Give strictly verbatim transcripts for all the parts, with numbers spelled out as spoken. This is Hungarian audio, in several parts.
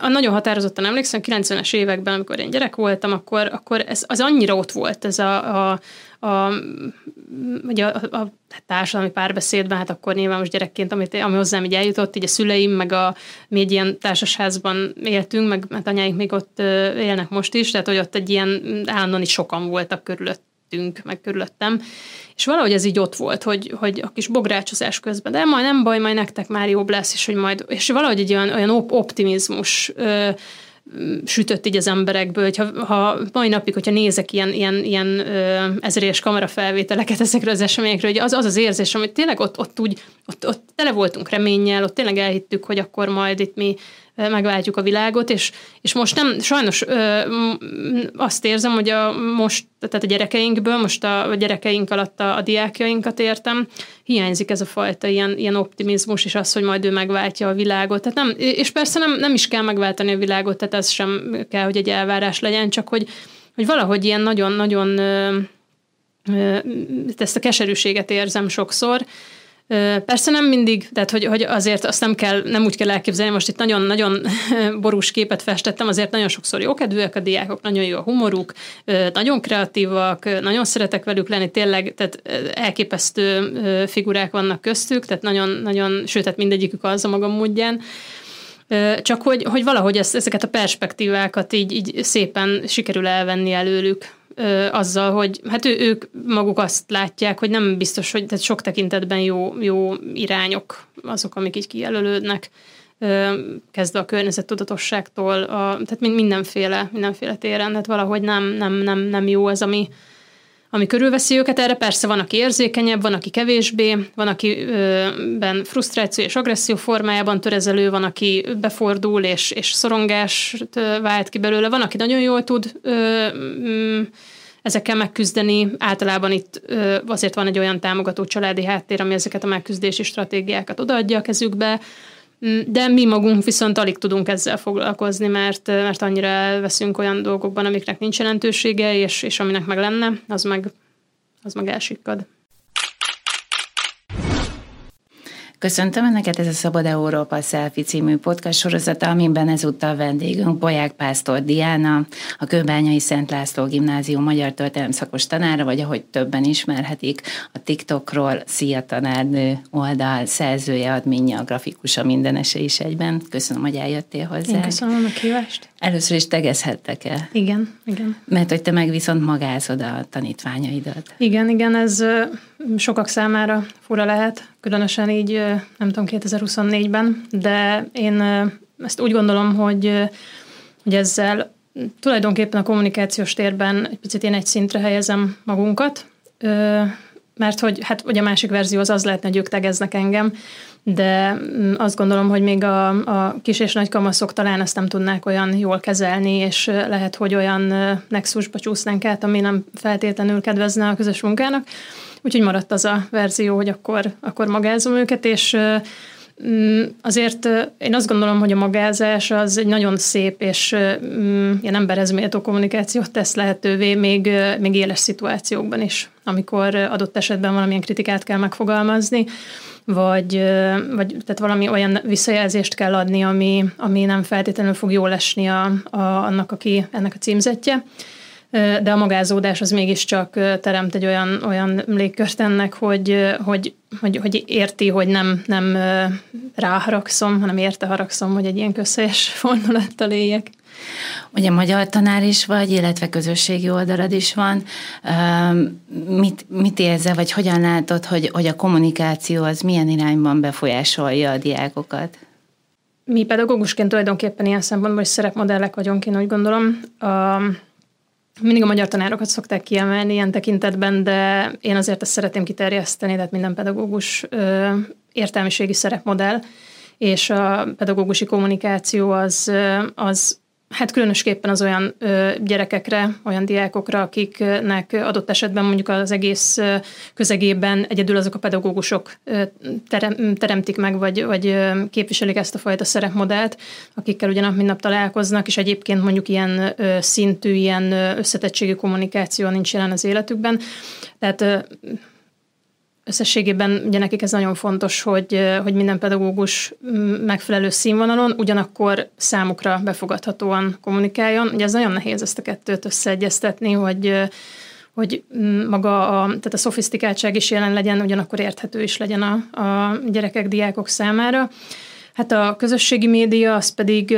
nagyon határozottan emlékszem, kilencvenes években, amikor én gyerek voltam, akkor, akkor ez az annyira ott volt, ez a, a, a, ugye a, a társadalmi párbeszédben, hát akkor nyilván most gyerekként, amit, ami hozzám így eljutott, így a szüleim, meg a, mi egy ilyen társasházban éltünk, meg hát anyáink még ott élnek most is, tehát hogy ott egy ilyen állandóan is sokan voltak körülöttünk, meg körülöttem, és valahogy ez így ott volt, hogy, hogy a kis bográcsozás közben, de majd nem baj, majd nektek már jobb lesz, és hogy majd, és valahogy egy olyan, olyan optimizmus ö, sütött így az emberekből, hogyha ha mai napig, hogyha nézek ilyen, ilyen, ilyen ö, ezeréves kamerafelvételeket ezekről az eseményekről, hogy az az, az érzés, amit tényleg ott, ott úgy, ott, ott tele voltunk reménnyel, ott tényleg elhittük, hogy akkor majd itt mi megváltjuk a világot, és, és most nem, sajnos ö, azt érzem, hogy a most, tehát a gyerekeinkből, most a, a gyerekeink alatt a, a diákjainkat értem, hiányzik ez a fajta ilyen, ilyen optimizmus, és az, hogy majd ő megváltja a világot. Tehát nem, és persze nem, nem is kell megváltani a világot, tehát ez sem kell, hogy egy elvárás legyen, csak hogy, hogy valahogy ilyen nagyon-nagyon ezt a keserűséget érzem sokszor. Persze nem mindig, tehát hogy, hogy azért azt nem kell, nem úgy kell elképzelni, most itt nagyon-nagyon borús képet festettem, azért nagyon sokszor jókedvűek a diákok, nagyon jó a humoruk, nagyon kreatívak, nagyon szeretek velük lenni, tényleg, tehát elképesztő figurák vannak köztük, tehát nagyon-nagyon, sőt, tehát mindegyikük az a maga módján. Csak hogy, hogy valahogy ezt, ezeket a perspektívákat így, így szépen sikerül elvenni előlük. Ö, azzal, hogy hát ő, ők maguk azt látják, hogy nem biztos, hogy tehát sok tekintetben jó, jó irányok azok, amik így kijelölődnek, ö, kezdve a környezettudatosságtól, a, tehát mindenféle, mindenféle téren, tehát valahogy nem, nem, nem, nem jó az, ami, ami körülveszi őket. Erre persze van, aki érzékenyebb, van, aki kevésbé, van, akiben frusztráció és agresszió formájában törezelő, van, aki befordul és, és szorongást vált ki belőle, van, aki nagyon jól tud ö, ö, ezekkel megküzdeni. Általában itt ö, azért van egy olyan támogató családi háttér, ami ezeket a megküzdési stratégiákat odaadja a kezükbe, de mi magunk viszont alig tudunk ezzel foglalkozni, mert, mert annyira elveszünk olyan dolgokban, amiknek nincs jelentősége, és, és aminek meg lenne, az meg, az meg elsikkad. Köszöntöm Önöket, ez a Szabad Európa Selfie című podcast sorozata, amiben ezúttal vendégünk Bolyák Pásztor Diana, a Kőbányai Szent László Gimnázium magyar történelem szakos tanára, vagy ahogy többen ismerhetik, a TikTokról Szia Tanárnő oldal szerzője, adminja, a grafikusa, mindenese is egyben. Köszönöm, hogy eljöttél hozzá. Én köszönöm a kívást. Először is tegezhettek el. Igen, igen. Mert hogy te meg viszont magázod a tanítványaidat. Igen, igen, ez sokak számára fura lehet, különösen így, nem tudom, kétezer-huszonnégyben, de én ezt úgy gondolom, hogy, hogy ezzel tulajdonképpen a kommunikációs térben egy picit én egy szintre helyezem magunkat, mert hogy hát vagy a másik verzió az az lehetne, hogy ők tegeznek engem, de azt gondolom, hogy még a, a kis és nagy kamaszok talán ezt nem tudnák olyan jól kezelni, és lehet, hogy olyan nexusba csúsznánk át, ami nem feltétlenül kedvezne a közös munkának. Úgyhogy maradt az a verzió, hogy akkor, akkor magázom őket, és azért én azt gondolom, hogy a magázás az egy nagyon szép és ilyen emberhez méltó kommunikációt tesz lehetővé még, még éles szituációkban is, amikor adott esetben valamilyen kritikát kell megfogalmazni, vagy, vagy tehát valami olyan visszajelzést kell adni, ami, ami nem feltétlenül fog jól esni a, a, annak, aki ennek a címzetje. De a magázódás az mégiscsak teremt egy olyan, olyan légkört ennek, hogy, hogy, hogy, hogy érti, hogy nem, nem ráharagszom, hanem érte haragszom, hogy egy ilyen közhelyes fordulattal éljek. Ugye magyar tanár is vagy, illetve közösségi oldalad is van. Mit, mit érzel, vagy hogyan látod, hogy, hogy a kommunikáció az milyen irányban befolyásolja a diákokat? Mi pedagógusként tulajdonképpen ilyen szempontból is szerepmodellek vagyunk, én úgy gondolom. A Mindig a magyar tanárokat szokták kiemelni ilyen tekintetben, de én azért ezt szeretném kiterjeszteni, tehát minden pedagógus ö, értelmiségi szerepmodell, és a pedagógusi kommunikáció az, az hát különösképpen az olyan ö, gyerekekre, olyan diákokra, akiknek adott esetben mondjuk az egész ö, közegében egyedül azok a pedagógusok ö, terem, teremtik meg, vagy, vagy ö, képviselik ezt a fajta szerepmodellt, akikkel ugye nap mint nap találkoznak, és egyébként mondjuk ilyen ö, szintű, ilyen összetettségű kommunikáció nincs jelen az életükben. Tehát ö, összességében ugye nekik ez nagyon fontos, hogy, hogy minden pedagógus megfelelő színvonalon, ugyanakkor számukra befogadhatóan kommunikáljon. Ugye ez nagyon nehéz ezt a kettőt összeegyeztetni, hogy, hogy maga a, tehát a szofisztikáltság is jelen legyen, ugyanakkor érthető is legyen a, a gyerekek, diákok számára. Hát a közösségi média, az pedig,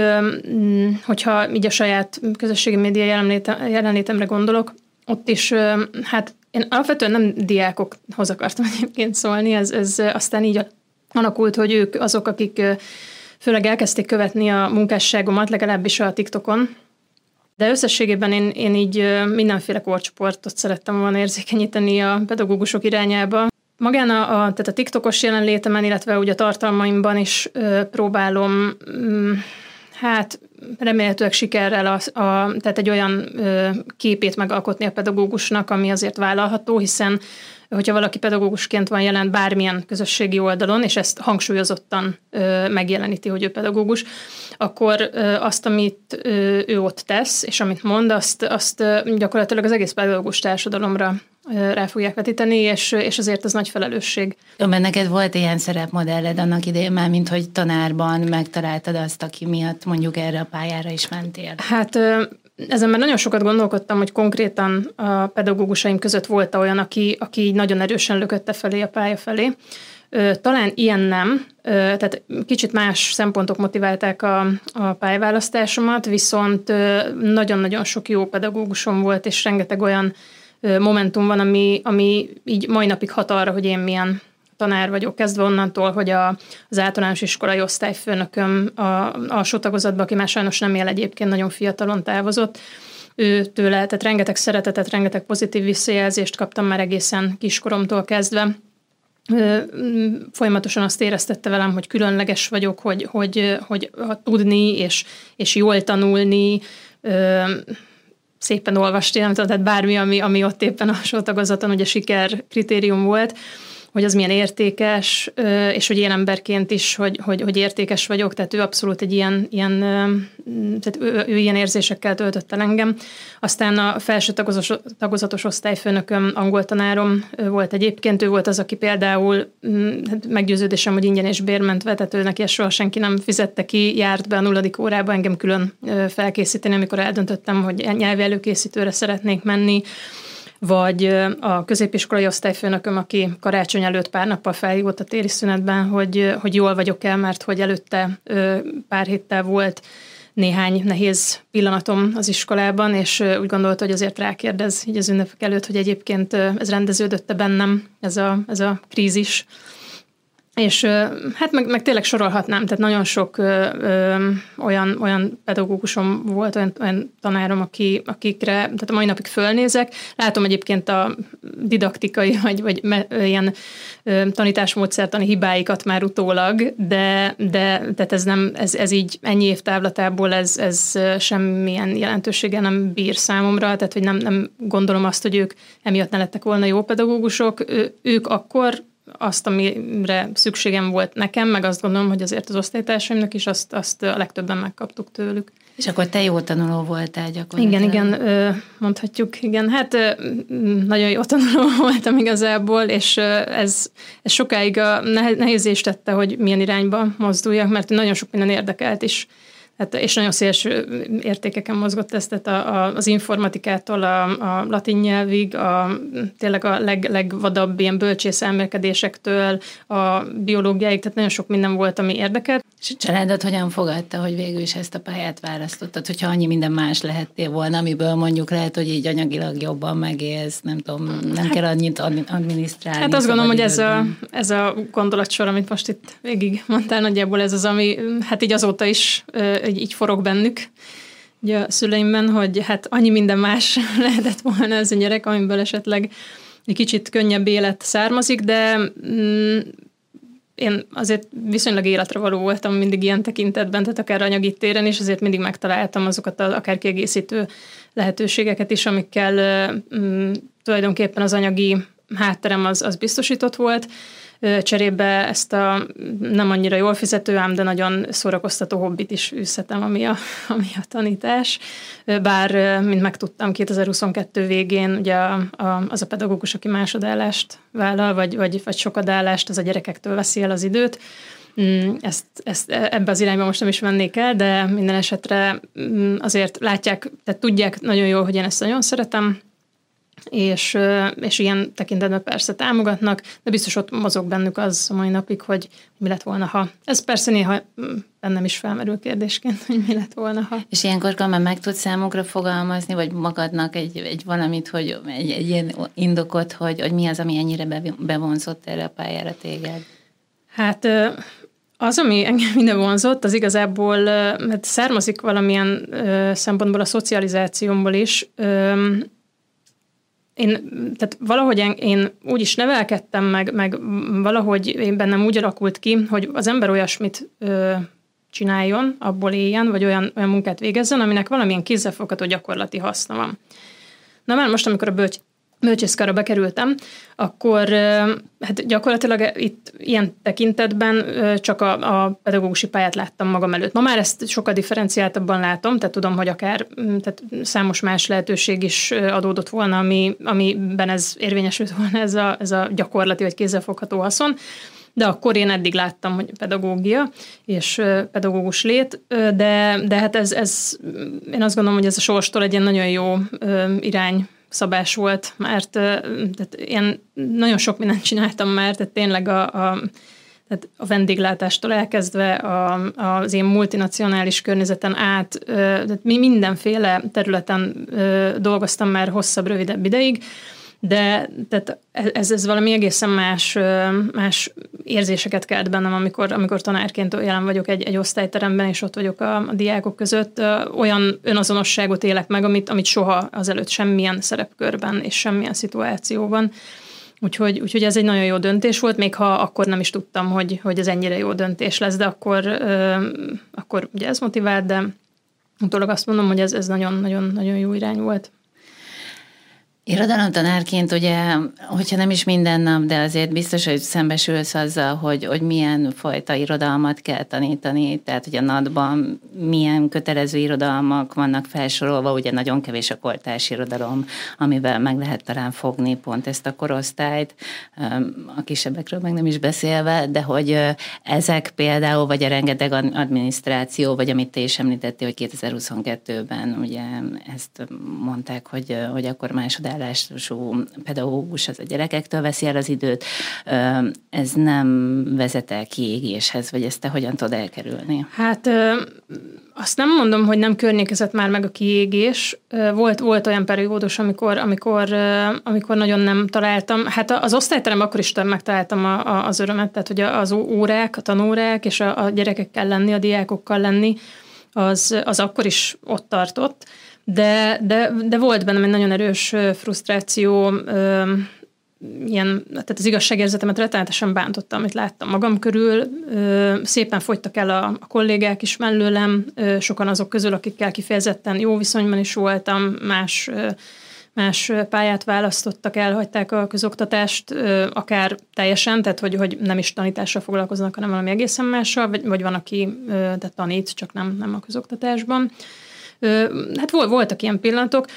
hogyha így a saját közösségi média jelenlétemre gondolok, ott is, hát én alapvetően nem diákokhoz akartam egyébként szólni, ez, ez aztán így alakult, hogy ők azok, akik főleg elkezdték követni a munkásságomat, legalábbis a TikTokon. De összességében én, én így mindenféle korcsoportot szerettem volna érzékenyíteni a pedagógusok irányába. Magán a, a, tehát a TikTokos jelenlétemen, illetve ugye a tartalmaimban is ö, próbálom, m, hát remélhetőleg sikerrel a, a, tehát egy olyan ö, képét megalkotni a pedagógusnak, ami azért vállalható, hiszen hogyha valaki pedagógusként van jelen bármilyen közösségi oldalon, és ezt hangsúlyozottan ö, megjeleníti, hogy ő pedagógus, akkor ö, azt, amit ö, ő ott tesz, és amit mond, azt, azt ö, gyakorlatilag az egész pedagógus társadalomra ö, rá fogják vetíteni, és, és azért ez nagy felelősség. Mert neked volt ilyen szerepmodelled annak idején már, mint hogy tanárban megtaláltad azt, aki miatt mondjuk erre a pályára is mentél? Hát ö, ezen már nagyon sokat gondolkodtam, hogy konkrétan a pedagógusaim között volt olyan, aki, aki nagyon erősen lökötte felé a pálya felé. Talán ilyen nem, tehát kicsit más szempontok motiválták a, a pályaválasztásomat, viszont nagyon-nagyon sok jó pedagógusom volt, és rengeteg olyan momentum van, ami, ami így mai napig hat arra, hogy én milyen tanár vagyok, kezdve onnantól, hogy a, az általános iskolai osztályfőnököm a alsó tagozatban, aki már sajnos nem él egyébként, nagyon fiatalon távozott, ő tőle, tehát rengeteg szeretetet, rengeteg pozitív visszajelzést kaptam már egészen kiskoromtól kezdve. Folyamatosan azt éreztette velem, hogy különleges vagyok, hogy, hogy, hogy tudni és, és jól tanulni, szépen olvasni, nem tudom, tehát bármi, ami, ami ott éppen alsó tagozaton ugye siker kritérium volt, hogy az milyen értékes, és hogy én emberként is, hogy, hogy, hogy értékes vagyok, tehát ő abszolút egy ilyen, ilyen tehát ő, ő ilyen érzésekkel töltött el engem. Aztán a felső tagozatos, tagozatos osztályfőnököm, angol tanárom volt egyébként, ő volt az, aki például meggyőződésem, hogy ingyen és bérmentve, tehát ő neki ezt soha senki nem fizette ki, járt be a nulladik órába engem külön felkészíteni, amikor eldöntöttem, hogy nyelvi előkészítőre szeretnék menni, vagy a középiskolai osztályfőnököm, aki karácsony előtt pár nappal felhívott a téli szünetben, hogy, hogy jól vagyok el, mert hogy előtte pár héttel volt néhány nehéz pillanatom az iskolában, és úgy gondolta, hogy azért rákérdez így az ünnepek előtt, hogy egyébként ez rendeződött-e bennem, ez a, ez a krízis. És hát meg, meg tényleg sorolhatnám, tehát nagyon sok ö, ö, olyan, olyan pedagógusom volt, olyan, olyan tanárom, aki, akikre tehát a mai napig fölnézek. Látom egyébként a didaktikai, vagy, vagy me, ilyen ö, tanításmódszertani hibáikat már utólag, de, de tehát ez, nem, ez, ez így ennyi év távlatából ez, ez semmilyen jelentősége nem bír számomra, tehát hogy nem, nem gondolom azt, hogy ők emiatt ne lettek volna jó pedagógusok. Ő, ők akkor azt, amire szükségem volt nekem, meg azt gondolom, hogy azért az osztálytársaimnak is azt, azt a legtöbben megkaptuk tőlük. És akkor te jó tanuló voltál gyakorlatilag. Igen, igen, mondhatjuk, igen. Hát nagyon jó tanuló voltam igazából, és ez, ez sokáig a nehézést tette, hogy milyen irányba mozduljak, mert nagyon sok minden érdekelt is. Hát, és nagyon szélső értékeken mozgott ez, tehát a, a, az informatikától a, a latin nyelvig, a, tényleg a leg, legvadabb ilyen bölcsész elmélkedésektől a biológiáig, tehát nagyon sok minden volt, ami érdekelt. És a családod hogyan fogadta, hogy végül is ezt a pályát választottad, hogyha annyi minden más lehettél volna, amiből mondjuk lehet, hogy így anyagilag jobban megélsz, nem tudom, nem hát, kell annyit adminisztrálni. Hát azt gondolom, hogy ez a, ez a gondolatsor, amit most itt végig mondtál, nagyjából ez az, ami hát így azóta is így, így forog bennük ugye a szüleimben, hogy hát annyi minden más lehetett volna ez a gyerek, amiből esetleg egy kicsit könnyebb élet származik, de mm, én azért viszonylag életre való voltam mindig ilyen tekintetben, tehát akár anyagi téren is, azért mindig megtaláltam azokat az akár kiegészítő lehetőségeket is, amikkel mm, tulajdonképpen az anyagi hátterem az, az biztosított volt. Cserébe ezt a nem annyira jól fizető, ám de nagyon szórakoztató hobbit is űzhetem, ami a, ami a tanítás. Bár, mint megtudtam, kétezer-huszonkettő végén ugye a, a, az a pedagógus, aki másodállást vállal, vagy, vagy, vagy sokadállást, az a gyerekektől veszi el az időt. Ezt, ezt ebbe az irányba most nem is mennék el, de minden esetre azért látják, tehát tudják nagyon jól, hogy én ezt nagyon szeretem, és, és ilyen tekintetben persze támogatnak, de biztos ott mozog bennük az a mai napig, hogy mi lett volna, ha. Ez persze néha bennem is felmerül kérdésként, hogy mi lett volna, ha. És ilyenkor Kamán meg tudsz számukra fogalmazni, vagy magadnak egy, egy valamit, hogy egy, egy ilyen indokot, hogy, hogy mi az, ami ennyire bevonzott erre a pályára téged? Hát az, ami engem minden vonzott, az igazából mert származik valamilyen szempontból a szocializációmból is. Én, tehát valahogy én úgy is nevelkedtem, meg, meg valahogy én bennem úgy alakult ki, hogy az ember olyasmit ö, csináljon, abból éljen, vagy olyan, olyan munkát végezzen, aminek valamilyen kézzelfogható gyakorlati haszna van. Na már most, amikor a bölcs, bölcsészkarra bekerültem, akkor hát gyakorlatilag itt ilyen tekintetben csak a, a pedagógusi pályát láttam magam előtt. Ma már ezt sokkal differenciáltabban látom, tehát tudom, hogy akár tehát számos más lehetőség is adódott volna, ami, amiben ez érvényesült volna, ez a, ez a gyakorlati vagy kézzelfogható haszon. De akkor én eddig láttam, hogy pedagógia és pedagógus lét, de, de hát ez, ez, én azt gondolom, hogy ez a sorstól egy ilyen nagyon jó irány szabás volt, mert tehát én nagyon sok mindent csináltam már, tehát tényleg a, a, tehát a vendéglátástól elkezdve a, az én multinacionális környezeten át, tehát mi mindenféle területen dolgoztam már hosszabb, rövidebb ideig, de tehát ez, ez valami egészen más, más érzéseket kelt bennem, amikor, amikor tanárként jelen vagyok egy, egy osztályteremben, és ott vagyok a, a diákok között. Olyan önazonosságot élek meg, amit, amit soha azelőtt semmilyen szerepkörben és semmilyen szituációban. Úgyhogy, úgyhogy ez egy nagyon jó döntés volt, még ha akkor nem is tudtam, hogy, hogy ez ennyire jó döntés lesz, de akkor, akkor ugye ez motivált, de utólag azt mondom, hogy ez, ez nagyon, nagyon, nagyon jó irány volt. Irodalomtanárként ugye, hogyha nem is minden nap, de azért biztos, hogy szembesülsz azzal, hogy, hogy milyen fajta irodalmat kell tanítani, tehát hogy a NAT-ban milyen kötelező irodalmak vannak felsorolva, ugye nagyon kevés a kortárs irodalom, amivel meg lehet talán fogni pont ezt a korosztályt, a kisebbekről meg nem is beszélve, de hogy ezek például, vagy a rengeteg adminisztráció, vagy amit te is említettél, hogy kétezer-huszonkettőben ugye ezt mondták, hogy, hogy akkor másodál állású pedagógus az a gyerekektől veszi el az időt, ez nem vezet el kiégéshez, vagy ezt te hogyan tudod elkerülni? Hát azt nem mondom, hogy nem környékezett már meg a kiégés. Volt, volt olyan periódus, amikor, amikor, amikor nagyon nem találtam. Hát az osztályteremben akkor is megtaláltam a, a, az örömet, tehát hogy az órák, a tanórák és a, a gyerekekkel lenni, a diákokkal lenni, az, az akkor is ott tartott. De, de, de volt bennem egy nagyon erős frusztráció, ö, ilyen, tehát az igazságérzetemet rettenetesen bántottam, amit láttam magam körül. Ö, szépen fogytak el a, a kollégák is mellőlem, ö, sokan azok közül, akikkel kifejezetten jó viszonyban is voltam, más, ö, más pályát választottak, elhagyták a közoktatást, ö, akár teljesen, tehát hogy, hogy nem is tanítással foglalkoznak, hanem valami egészen mással, vagy, vagy van, aki ö, tehát tanít, csak nem, nem a közoktatásban. Hát voltak ilyen pillanatok.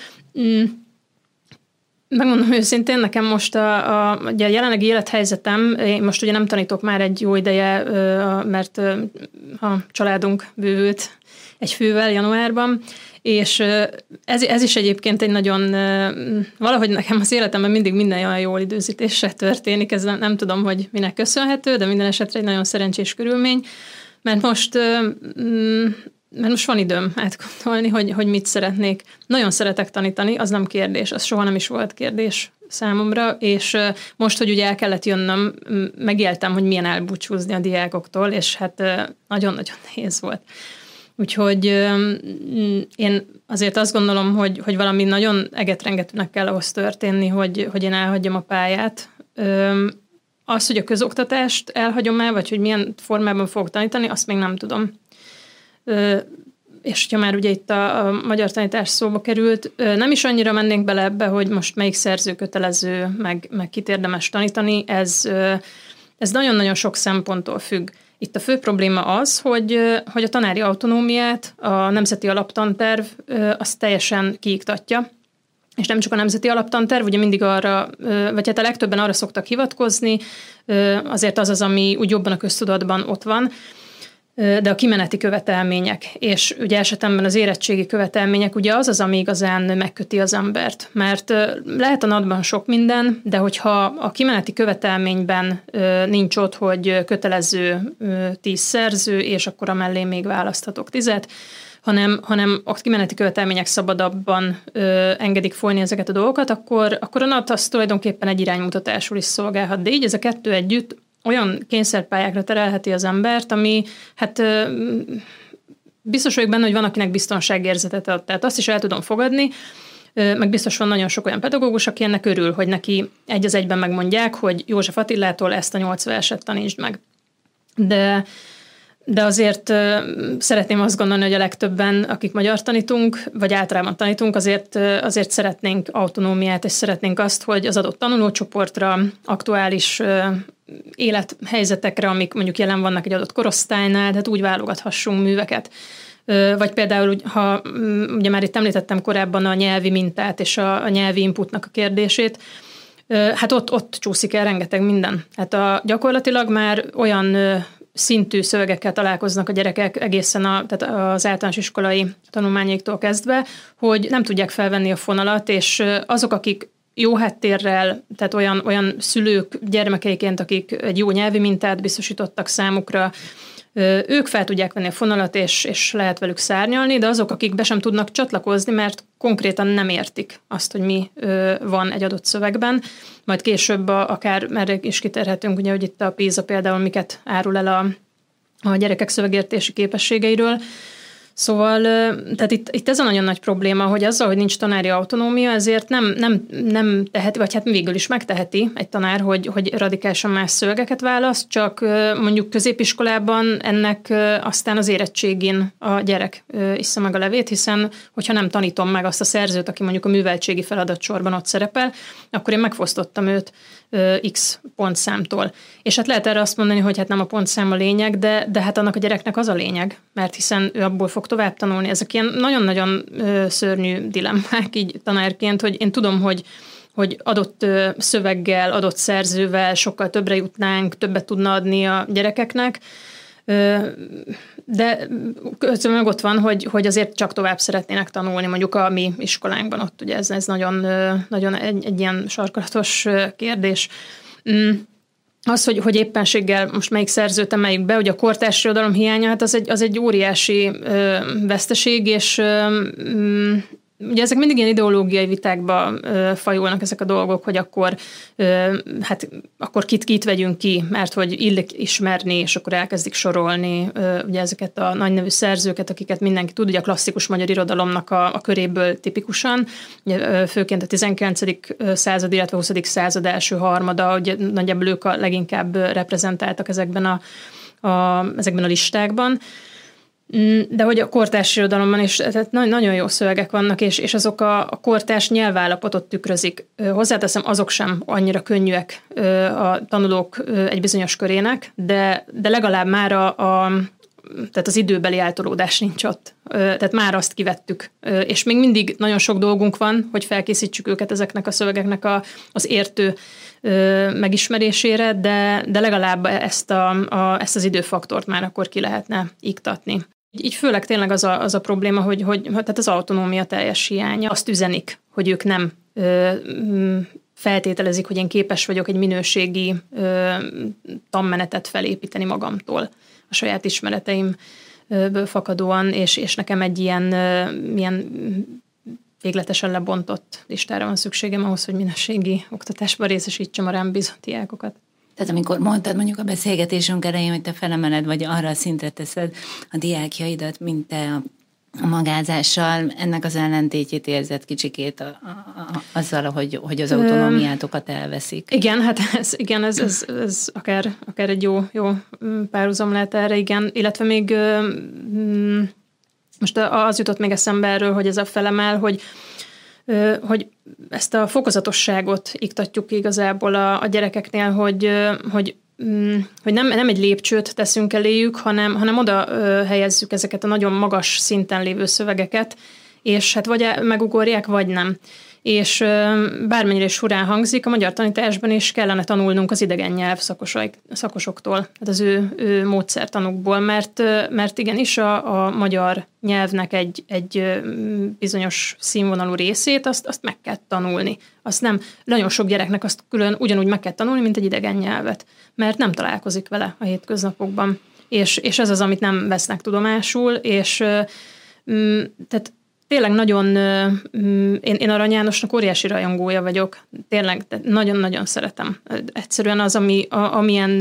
Megmondom őszintén, nekem most a, a, ugye a jelenlegi élethelyzetem, én most ugye nem tanítok már egy jó ideje, mert a családunk bővült egy fővel januárban, és ez, ez is egyébként egy nagyon, valahogy nekem az életemben mindig minden olyan jól időzítésre történik, ez nem, nem tudom, hogy minek köszönhető, de minden esetre egy nagyon szerencsés körülmény, mert most mert most van időm átgondolni, hogy, hogy mit szeretnék. Nagyon szeretek tanítani, az nem kérdés, az soha nem is volt kérdés számomra, és most, hogy ugye el kellett jönnöm, megéltem, hogy milyen elbúcsúzni a diákoktól, és hát nagyon-nagyon nehéz volt. Úgyhogy én azért azt gondolom, hogy, hogy valami nagyon egetrengetőnek kell ahhoz történni, hogy, hogy én elhagyjam a pályát. Az, hogy a közoktatást elhagyom el, vagy hogy milyen formában fogok tanítani, azt még nem tudom. És hogyha már ugye itt a, a magyar tanítás szóba került, nem is annyira mennénk bele ebbe, hogy most melyik szerző kötelező, meg, meg kit érdemes tanítani, ez Ez nagyon-nagyon sok szemponttól függ. Itt a fő probléma az, hogy, hogy a tanári autonómiát a Nemzeti Alaptanterv az teljesen kiiktatja, és nem csak a Nemzeti Alaptanterv, ugye mindig arra, vagy hát a legtöbben arra szoktak hivatkozni, azért az az, ami úgy jobban a köztudatban ott van, de a kimeneti követelmények, és ugye esetemben az érettségi követelmények, ugye az az, ami igazán megköti az embert. Mert lehet a nadban sok minden, de hogyha a kimeneti követelményben nincs ott, hogy kötelező tíz szerző, és akkor amellé még választhatok tizet, hanem, hanem a kimeneti követelmények szabadabban ö, engedik folyni ezeket a dolgokat, akkor, akkor a nat az tulajdonképpen egy iránymutatásul is szolgálhat. De így ez a kettő együtt olyan kényszerpályákra terelheti az embert, ami hát ö, biztos vagyok benne, hogy van, akinek biztonságérzetet ad. Tehát azt is el tudom fogadni, ö, meg biztos van nagyon sok olyan pedagógus, aki ennek örül, hogy neki egy az egyben megmondják, hogy József Attilától ezt a nyolc verset tanítsd meg. De De azért szeretném azt gondolni, hogy a legtöbben, akik magyar tanítunk, vagy általában tanítunk, azért, azért szeretnénk autonómiát, és szeretnénk azt, hogy az adott tanulócsoportra, aktuális élethelyzetekre, amik mondjuk jelen vannak egy adott korosztálynál, tehát úgy válogathassunk műveket. Vagy például, ha ugye már itt említettem korábban a nyelvi mintát és a, a nyelvi inputnak a kérdését, hát ott, ott csúszik el rengeteg minden. Hát a, gyakorlatilag már olyan szintű szövegekkel találkoznak a gyerekek egészen a, tehát az általános iskolai tanulmányaiktól kezdve, hogy nem tudják felvenni a fonalat, és azok, akik jó háttérrel, tehát olyan, olyan szülők gyermekeiként, akik egy jó nyelvi mintát biztosítottak számukra, ők fel tudják venni a fonalat, és, és lehet velük szárnyalni, de azok, akik be sem tudnak csatlakozni, mert konkrétan nem értik azt, hogy mi van egy adott szövegben. Majd később a, akár erre is kitérhetünk, ugye, hogy itt a PISA például miket árul el a, a gyerekek szövegértési képességeiről. Szóval, tehát itt, itt ez a nagyon nagy probléma, hogy azzal, hogy nincs tanári autonómia, ezért nem, nem, nem teheti, vagy hát végül is megteheti egy tanár, hogy, hogy radikálisan más szövegeket választ, csak mondjuk középiskolában ennek aztán az érettségén a gyerek issza meg a levét, hiszen hogyha nem tanítom meg azt a szerzőt, aki mondjuk a műveltségi feladatsorban ott szerepel, akkor én megfosztottam őt X pontszámtól. És hát lehet erre azt mondani, hogy hát nem a pontszám a lényeg, de, de hát annak a gyereknek az a lényeg, mert hiszen ő abból fog tovább tanulni. Ezek ilyen nagyon-nagyon szörnyű dilemmák így tanárként, hogy én tudom, hogy, hogy adott szöveggel, adott szerzővel sokkal többre jutnánk, többet tudna adni a gyerekeknek, de közben meg ott van, hogy, hogy azért csak tovább szeretnének tanulni, mondjuk a mi iskolánkban ott, ugye ez, ez nagyon, nagyon egy, egy ilyen sarkalatos kérdés. Az, hogy, hogy éppenséggel most melyik szerzőt emeljük be, hogy a kortárs irodalom hiánya, hát az egy, az egy óriási ö, veszteség, és ö, ö, ugye ezek mindig ilyen ideológiai vitákba ö, fajulnak ezek a dolgok, hogy akkor, ö, hát, akkor kit, kit vegyünk ki, mert hogy illik ismerni, és akkor elkezdik sorolni ö, ugye ezeket a nagy nevű szerzőket, akiket mindenki tud, ugye a klasszikus magyar irodalomnak a, a köréből tipikusan, ugye, főként a tizenkilencedik század, illetve a huszadik század első harmada, ugye nagyjából ők a leginkább reprezentáltak ezekben a, a, ezekben a listákban. De hogy a kortárs irodalomban is tehát nagyon jó szövegek vannak, és, és azok a, a kortárs nyelvállapotot tükrözik. Hozzáteszem, azok sem annyira könnyűek a tanulók egy bizonyos körének, de, de legalább már a, a, tehát az időbeli eltolódás nincs ott. Tehát már azt kivettük. És még mindig nagyon sok dolgunk van, hogy felkészítsük őket ezeknek a szövegeknek a, az értő megismerésére, de, de legalább ezt, a, a, ezt az időfaktort már akkor ki lehetne iktatni. Így főleg tényleg az a, az a probléma, hogy, hogy tehát az autonómia teljes hiánya. Azt üzenik, hogy ők nem ö, feltételezik, hogy én képes vagyok egy minőségi ö, tanmenetet felépíteni magamtól a saját ismereteimből fakadóan, és, és nekem egy ilyen, ö, ilyen végletesen lebontott listára van szükségem ahhoz, hogy minőségi oktatásban részesítsem a rám bízott diákokat. Tehát amikor mondtad mondjuk a beszélgetésünk elején, hogy te felemeled, vagy arra a szintre teszed a diákjaidat, mint te a magázással, ennek az ellentétjét érzed kicsikét a, a, a, azzal, hogy, hogy az autonómiátokat elveszik. Igen, hát ez, igen, ez, ez, ez akár, akár egy jó, jó párhuzam lehet erre, igen. Illetve még most az jutott még eszembe erről, hogy ez a felemel, hogy hogy ezt a fokozatosságot iktatjuk igazából a, a gyerekeknél, hogy, hogy hogy nem, nem egy lépcsőt teszünk eléjük, hanem, hanem oda helyezzük ezeket a nagyon magas szinten lévő szövegeket, és hát vagy megugorják, vagy nem. És bármennyire is furán hangzik, a magyar tanításban is kellene tanulnunk az idegen nyelv szakosoktól, tehát az ő, ő módszertanukból, mert, mert igenis a, a magyar nyelvnek egy, egy bizonyos színvonalú részét, azt, azt meg kell tanulni. Azt nem, nagyon sok gyereknek azt külön ugyanúgy meg kell tanulni, mint egy idegen nyelvet, mert nem találkozik vele a hétköznapokban. És, és ez az, amit nem vesznek tudomásul, és tehát tényleg nagyon, én, én Arany Jánosnak óriási rajongója vagyok, tényleg nagyon-nagyon szeretem. Egyszerűen az, ami, a, amilyen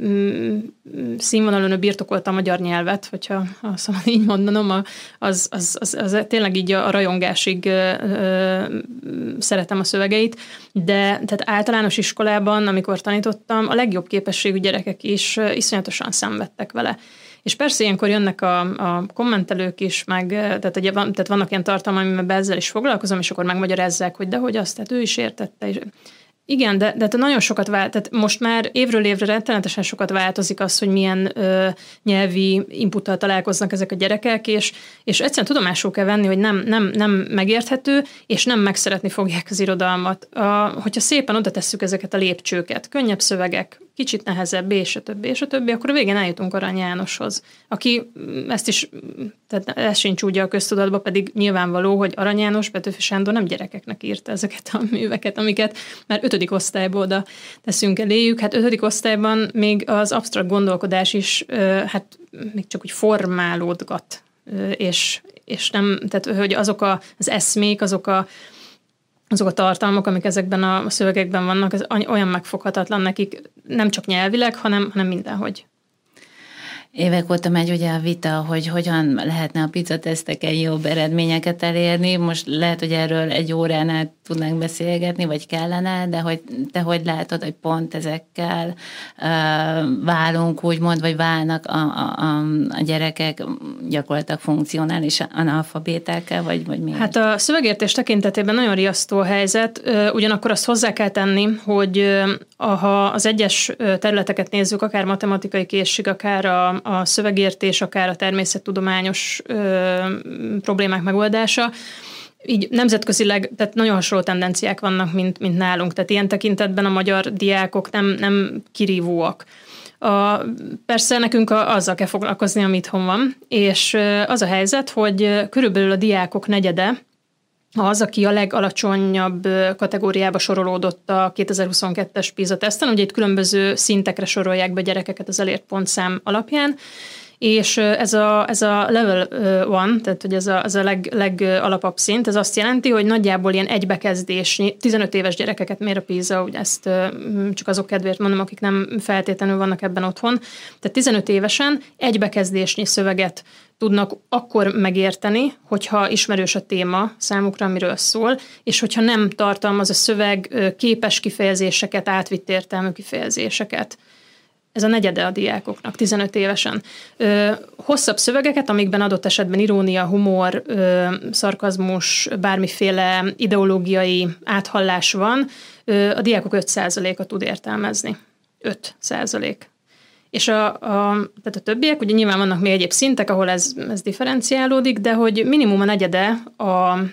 színvonalon birtokolta a magyar nyelvet, hogyha ha szabad így mondanom, az, az, az, az tényleg így a rajongásig szeretem a szövegeit, de tehát általános iskolában, amikor tanítottam, a legjobb képességű gyerekek is iszonyatosan szenvedtek vele. És persze ilyenkor jönnek a, a kommentelők is, meg tehát, ugye van, tehát vannak ilyen tartalmak, amiben ezzel is foglalkozom, és akkor megmagyarázzák, hogy dehogy azt, tehát ő is értette. És igen, de, de nagyon sokat vált, tehát most már évről évre rettenetesen sokat változik az, hogy milyen ö, nyelvi inputtal találkoznak ezek a gyerekek, és, és egyszerűen tudomásul kell venni, hogy nem, nem, nem megérthető, és nem megszeretni fogják az irodalmat. A, hogyha szépen oda tesszük ezeket a lépcsőket, könnyebb szövegek, kicsit nehezebb, és a többi, és a többi, akkor a végén eljutunk Arany Jánoshoz, aki ezt is, tehát ez sincs úgy a köztudatba, pedig nyilvánvaló, hogy Arany János, Petőfi Sándor nem gyerekeknek írta ezeket a műveket, amiket már ötödik osztályból oda teszünk eléjük. Hát ötödik osztályban még az absztrakt gondolkodás is, hát még csak úgy formálódgat, és, és nem, tehát hogy azok a, az eszmék, azok a azok a tartalmak, amik ezekben a szövegekben vannak, ez olyan megfoghatatlan nekik, nem csak nyelvileg, hanem, hanem mindenhogy. Évek óta megy ugye a vita, hogy hogyan lehetne a pizzateszteken jobb eredményeket elérni. Most lehet, hogy erről egy órán át tudnánk beszélgetni, vagy kellene, de hogy te hogy látod, hogy pont ezekkel uh, válunk, úgymond, vagy válnak a, a, a gyerekek gyakorlatilag funkcionális analfabétákká, vagy, vagy mi? Hát a szövegértés tekintetében nagyon riasztó a helyzet, ugyanakkor azt hozzá kell tenni, hogy ha az egyes területeket nézzük, akár matematikai készség, akár a a szövegértés, akár a természettudományos ö, problémák megoldása. Így nemzetközileg, tehát nagyon hasonló tendenciák vannak, mint, mint nálunk. Tehát ilyen tekintetben a magyar diákok nem, nem kirívóak. A, persze nekünk a, azzal kell foglalkozni, ami itthon van, és az a helyzet, hogy körülbelül a diákok negyede az, aki a legalacsonyabb kategóriába sorolódott a kétezer-huszonkettes PISA teszten, ugye itt különböző szintekre sorolják be gyerekeket az elért pontszám alapján, és ez a, ez a level one, tehát hogy ez a, ez a leg, legalapabb szint, ez azt jelenti, hogy nagyjából ilyen egybekezdésnyi, tizenöt éves gyerekeket mér a PISA, ugye ezt csak azok kedvéért mondom, akik nem feltétlenül vannak ebben otthon, tehát tizenöt évesen egybekezdésnyi szöveget tudnak akkor megérteni, hogyha ismerős a téma számukra, amiről szól, és hogyha nem tartalmaz a szöveg képes kifejezéseket, átvitt értelmű kifejezéseket. Ez a negyede a diákoknak, tizenöt évesen. Ö, hosszabb szövegeket, amikben adott esetben irónia, humor, ö, szarkazmus, bármiféle ideológiai áthallás van, ö, a diákok öt százaléka tud értelmezni. öt százalék. És a, a, tehát a többiek, ugye nyilván vannak még egyéb szintek, ahol ez, ez differenciálódik, de hogy minimum a negyede a,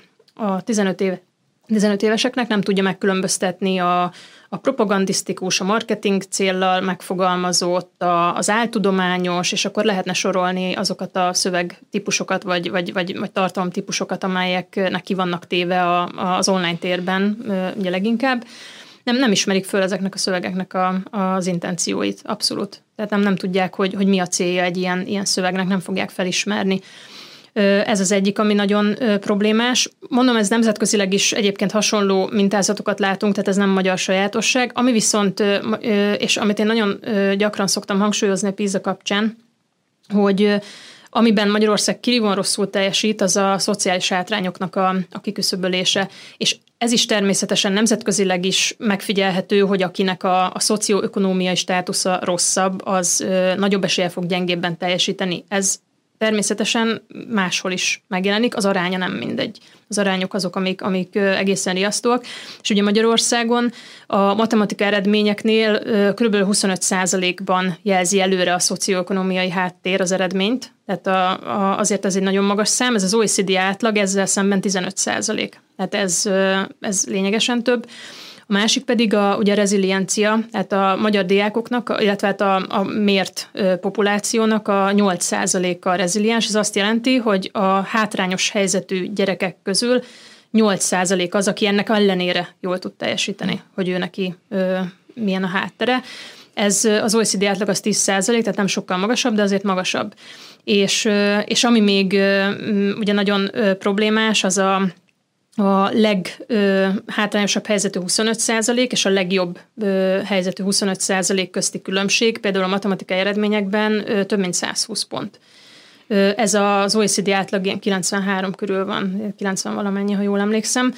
a tizenöt, éve, tizenöt éveseknek nem tudja megkülönböztetni a, a propagandisztikus, a marketing céllal megfogalmazott, a, az áltudományos, és akkor lehetne sorolni azokat a szövegtípusokat, vagy, vagy, vagy, vagy tartalomtípusokat, amelyeknek ki vannak téve a, az online térben, ugye leginkább. Nem, nem ismerik föl ezeknek a szövegeknek a, az intencióit, abszolút. Tehát nem, nem tudják, hogy, hogy mi a célja egy ilyen, ilyen szövegnek, nem fogják felismerni. Ez az egyik, ami nagyon problémás. Mondom, ez nemzetközileg is egyébként hasonló mintázatokat látunk, tehát ez nem magyar sajátosság. Ami viszont, és amit én nagyon gyakran szoktam hangsúlyozni a PISA kapcsán, hogy amiben Magyarország kirívóan rosszul teljesít, az a szociális hátrányoknak a, a kiküszöbölése. És ez is természetesen nemzetközileg is megfigyelhető, hogy akinek a, a szocioökonómiai státusza rosszabb, az ö, nagyobb eséllyel fog gyengébben teljesíteni. Ez természetesen máshol is megjelenik, az aránya nem mindegy. Az arányok azok, amik, amik egészen riasztóak. És ugye Magyarországon a matematika eredményeknél kb. huszonöt százalékban jelzi előre a szocioekonomiai háttér az eredményt, tehát a, a, azért ez egy nagyon magas szám, ez az o e cé dé átlag, ezzel szemben tizenöt százalék. Tehát ez, ez lényegesen több. A másik pedig a, ugye a reziliencia, tehát a magyar diákoknak, illetve hát a, a mért populációnak a nyolc százaléka reziliens. Ez azt jelenti, hogy a hátrányos helyzetű gyerekek közül nyolc százalék az, aki ennek ellenére jól tud teljesíteni, hogy ő neki ö, milyen a háttere. Ez az o e cé dé átlag az tíz százalék, tehát nem sokkal magasabb, de azért magasabb. És, és ami még ugye nagyon problémás, az a a leghátrányosabb helyzetű huszonöt százalék és a legjobb ö, helyzetű huszonöt százalék közti különbség, például a matematikai eredményekben ö, több mint száz húsz pont. Ö, ez az o e cé dé átlag ilyen kilencvenhárom körül van, kilencven valamennyi, ha jól emlékszem.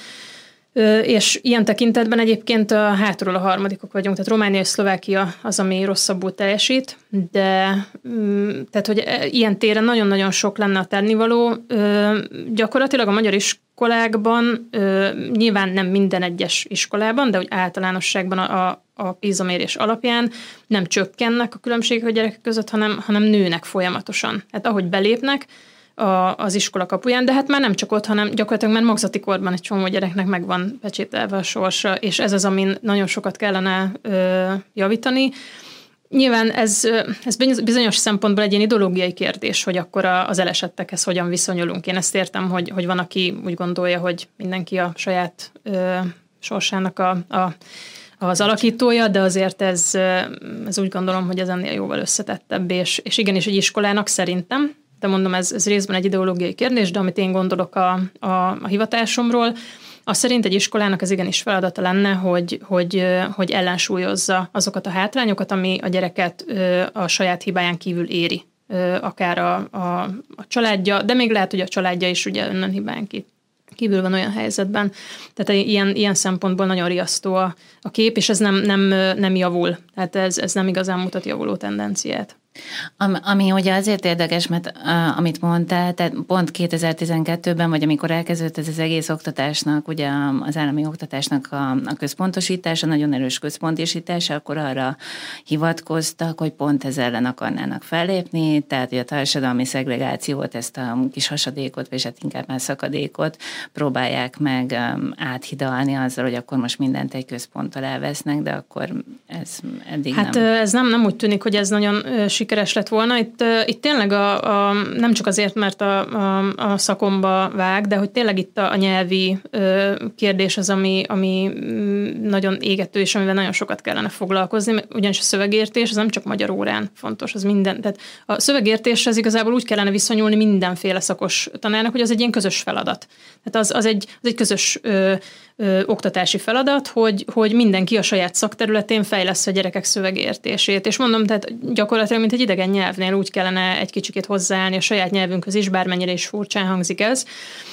Ö, és ilyen tekintetben egyébként a hátulról a harmadikok vagyunk, tehát Románia és Szlovákia az, ami rosszabbul teljesít, de mm, tehát, hogy ilyen téren nagyon-nagyon sok lenne a tennivaló. Ö, gyakorlatilag a magyar iskolákban, ö, nyilván nem minden egyes iskolában, de úgy általánosságban a, a, a PISA mérés alapján nem csökkennek a különbségek a gyerekek között, hanem, hanem nőnek folyamatosan. Hát ahogy belépnek a, az iskola kapuján, de hát már nem csak ott, hanem gyakorlatilag már magzati korban egy csomó gyereknek meg van pecsételve a sorsa, és ez az, amin nagyon sokat kellene ö, javítani. Nyilván ez, ez bizonyos szempontból egy ilyen ideológiai kérdés, hogy akkor az elesettekhez hogyan viszonyulunk. Én ezt értem, hogy, hogy van, aki úgy gondolja, hogy mindenki a saját ö, sorsának a, a, az alakítója, de azért ez, ez úgy gondolom, hogy ez ennél jóval összetettebb, és, és igenis egy iskolának szerintem, de mondom, ez, ez részben egy ideológiai kérdés, de amit én gondolok a, a, a hivatásomról, az szerint egy iskolának az igenis feladata lenne, hogy, hogy, hogy ellensúlyozza azokat a hátrányokat, ami a gyereket a saját hibáján kívül éri. Akár a, a, a családja, de még lehet, hogy a családja is ugye önnön hibáján kívül van olyan helyzetben. Tehát ilyen, ilyen szempontból nagyon riasztó a, a kép, és ez nem, nem, nem javul. Tehát ez, ez nem igazán mutat javuló tendenciát. Ami, ami ugye azért érdekes, mert uh, amit mondtál, tehát pont kétezer-tizenkettőben, vagy amikor elkezdődött ez az egész oktatásnak, ugye az állami oktatásnak a, a központosítása, nagyon erős központosítása, akkor arra hivatkoztak, hogy pont ez ellen akarnának fellépni, tehát hogy a társadalmi szegregációt, ezt a kis hasadékot, vagy hát inkább már szakadékot próbálják meg um, áthidalni azzal, hogy akkor most mindent egy központtal elvesznek, de akkor ez eddig hát nem. Hát ez nem, nem úgy tűnik, hogy ez nagyon sikeres lett volna. Itt, itt tényleg a, a, nem csak azért, mert a, a, a szakomba vág, de hogy tényleg itt a, a nyelvi ö, kérdés az, ami, ami nagyon égető, és amivel nagyon sokat kellene foglalkozni, ugyanis a szövegértés az nem csak magyar órán fontos, az minden. Tehát a szövegértéshez igazából úgy kellene viszonyulni mindenféle szakos tanárnak, hogy az egy ilyen közös feladat. Tehát az, az, egy, az egy közös ö, ö, oktatási feladat, hogy, hogy mindenki a saját szakterületén fejlesz a gyerekek szövegértését. És mondom, tehát gyakorlatilag, mint egy idegen nyelvnél úgy kellene egy kicsikét hozzáállni a saját nyelvünkhöz is, bármennyire is furcsán hangzik ez.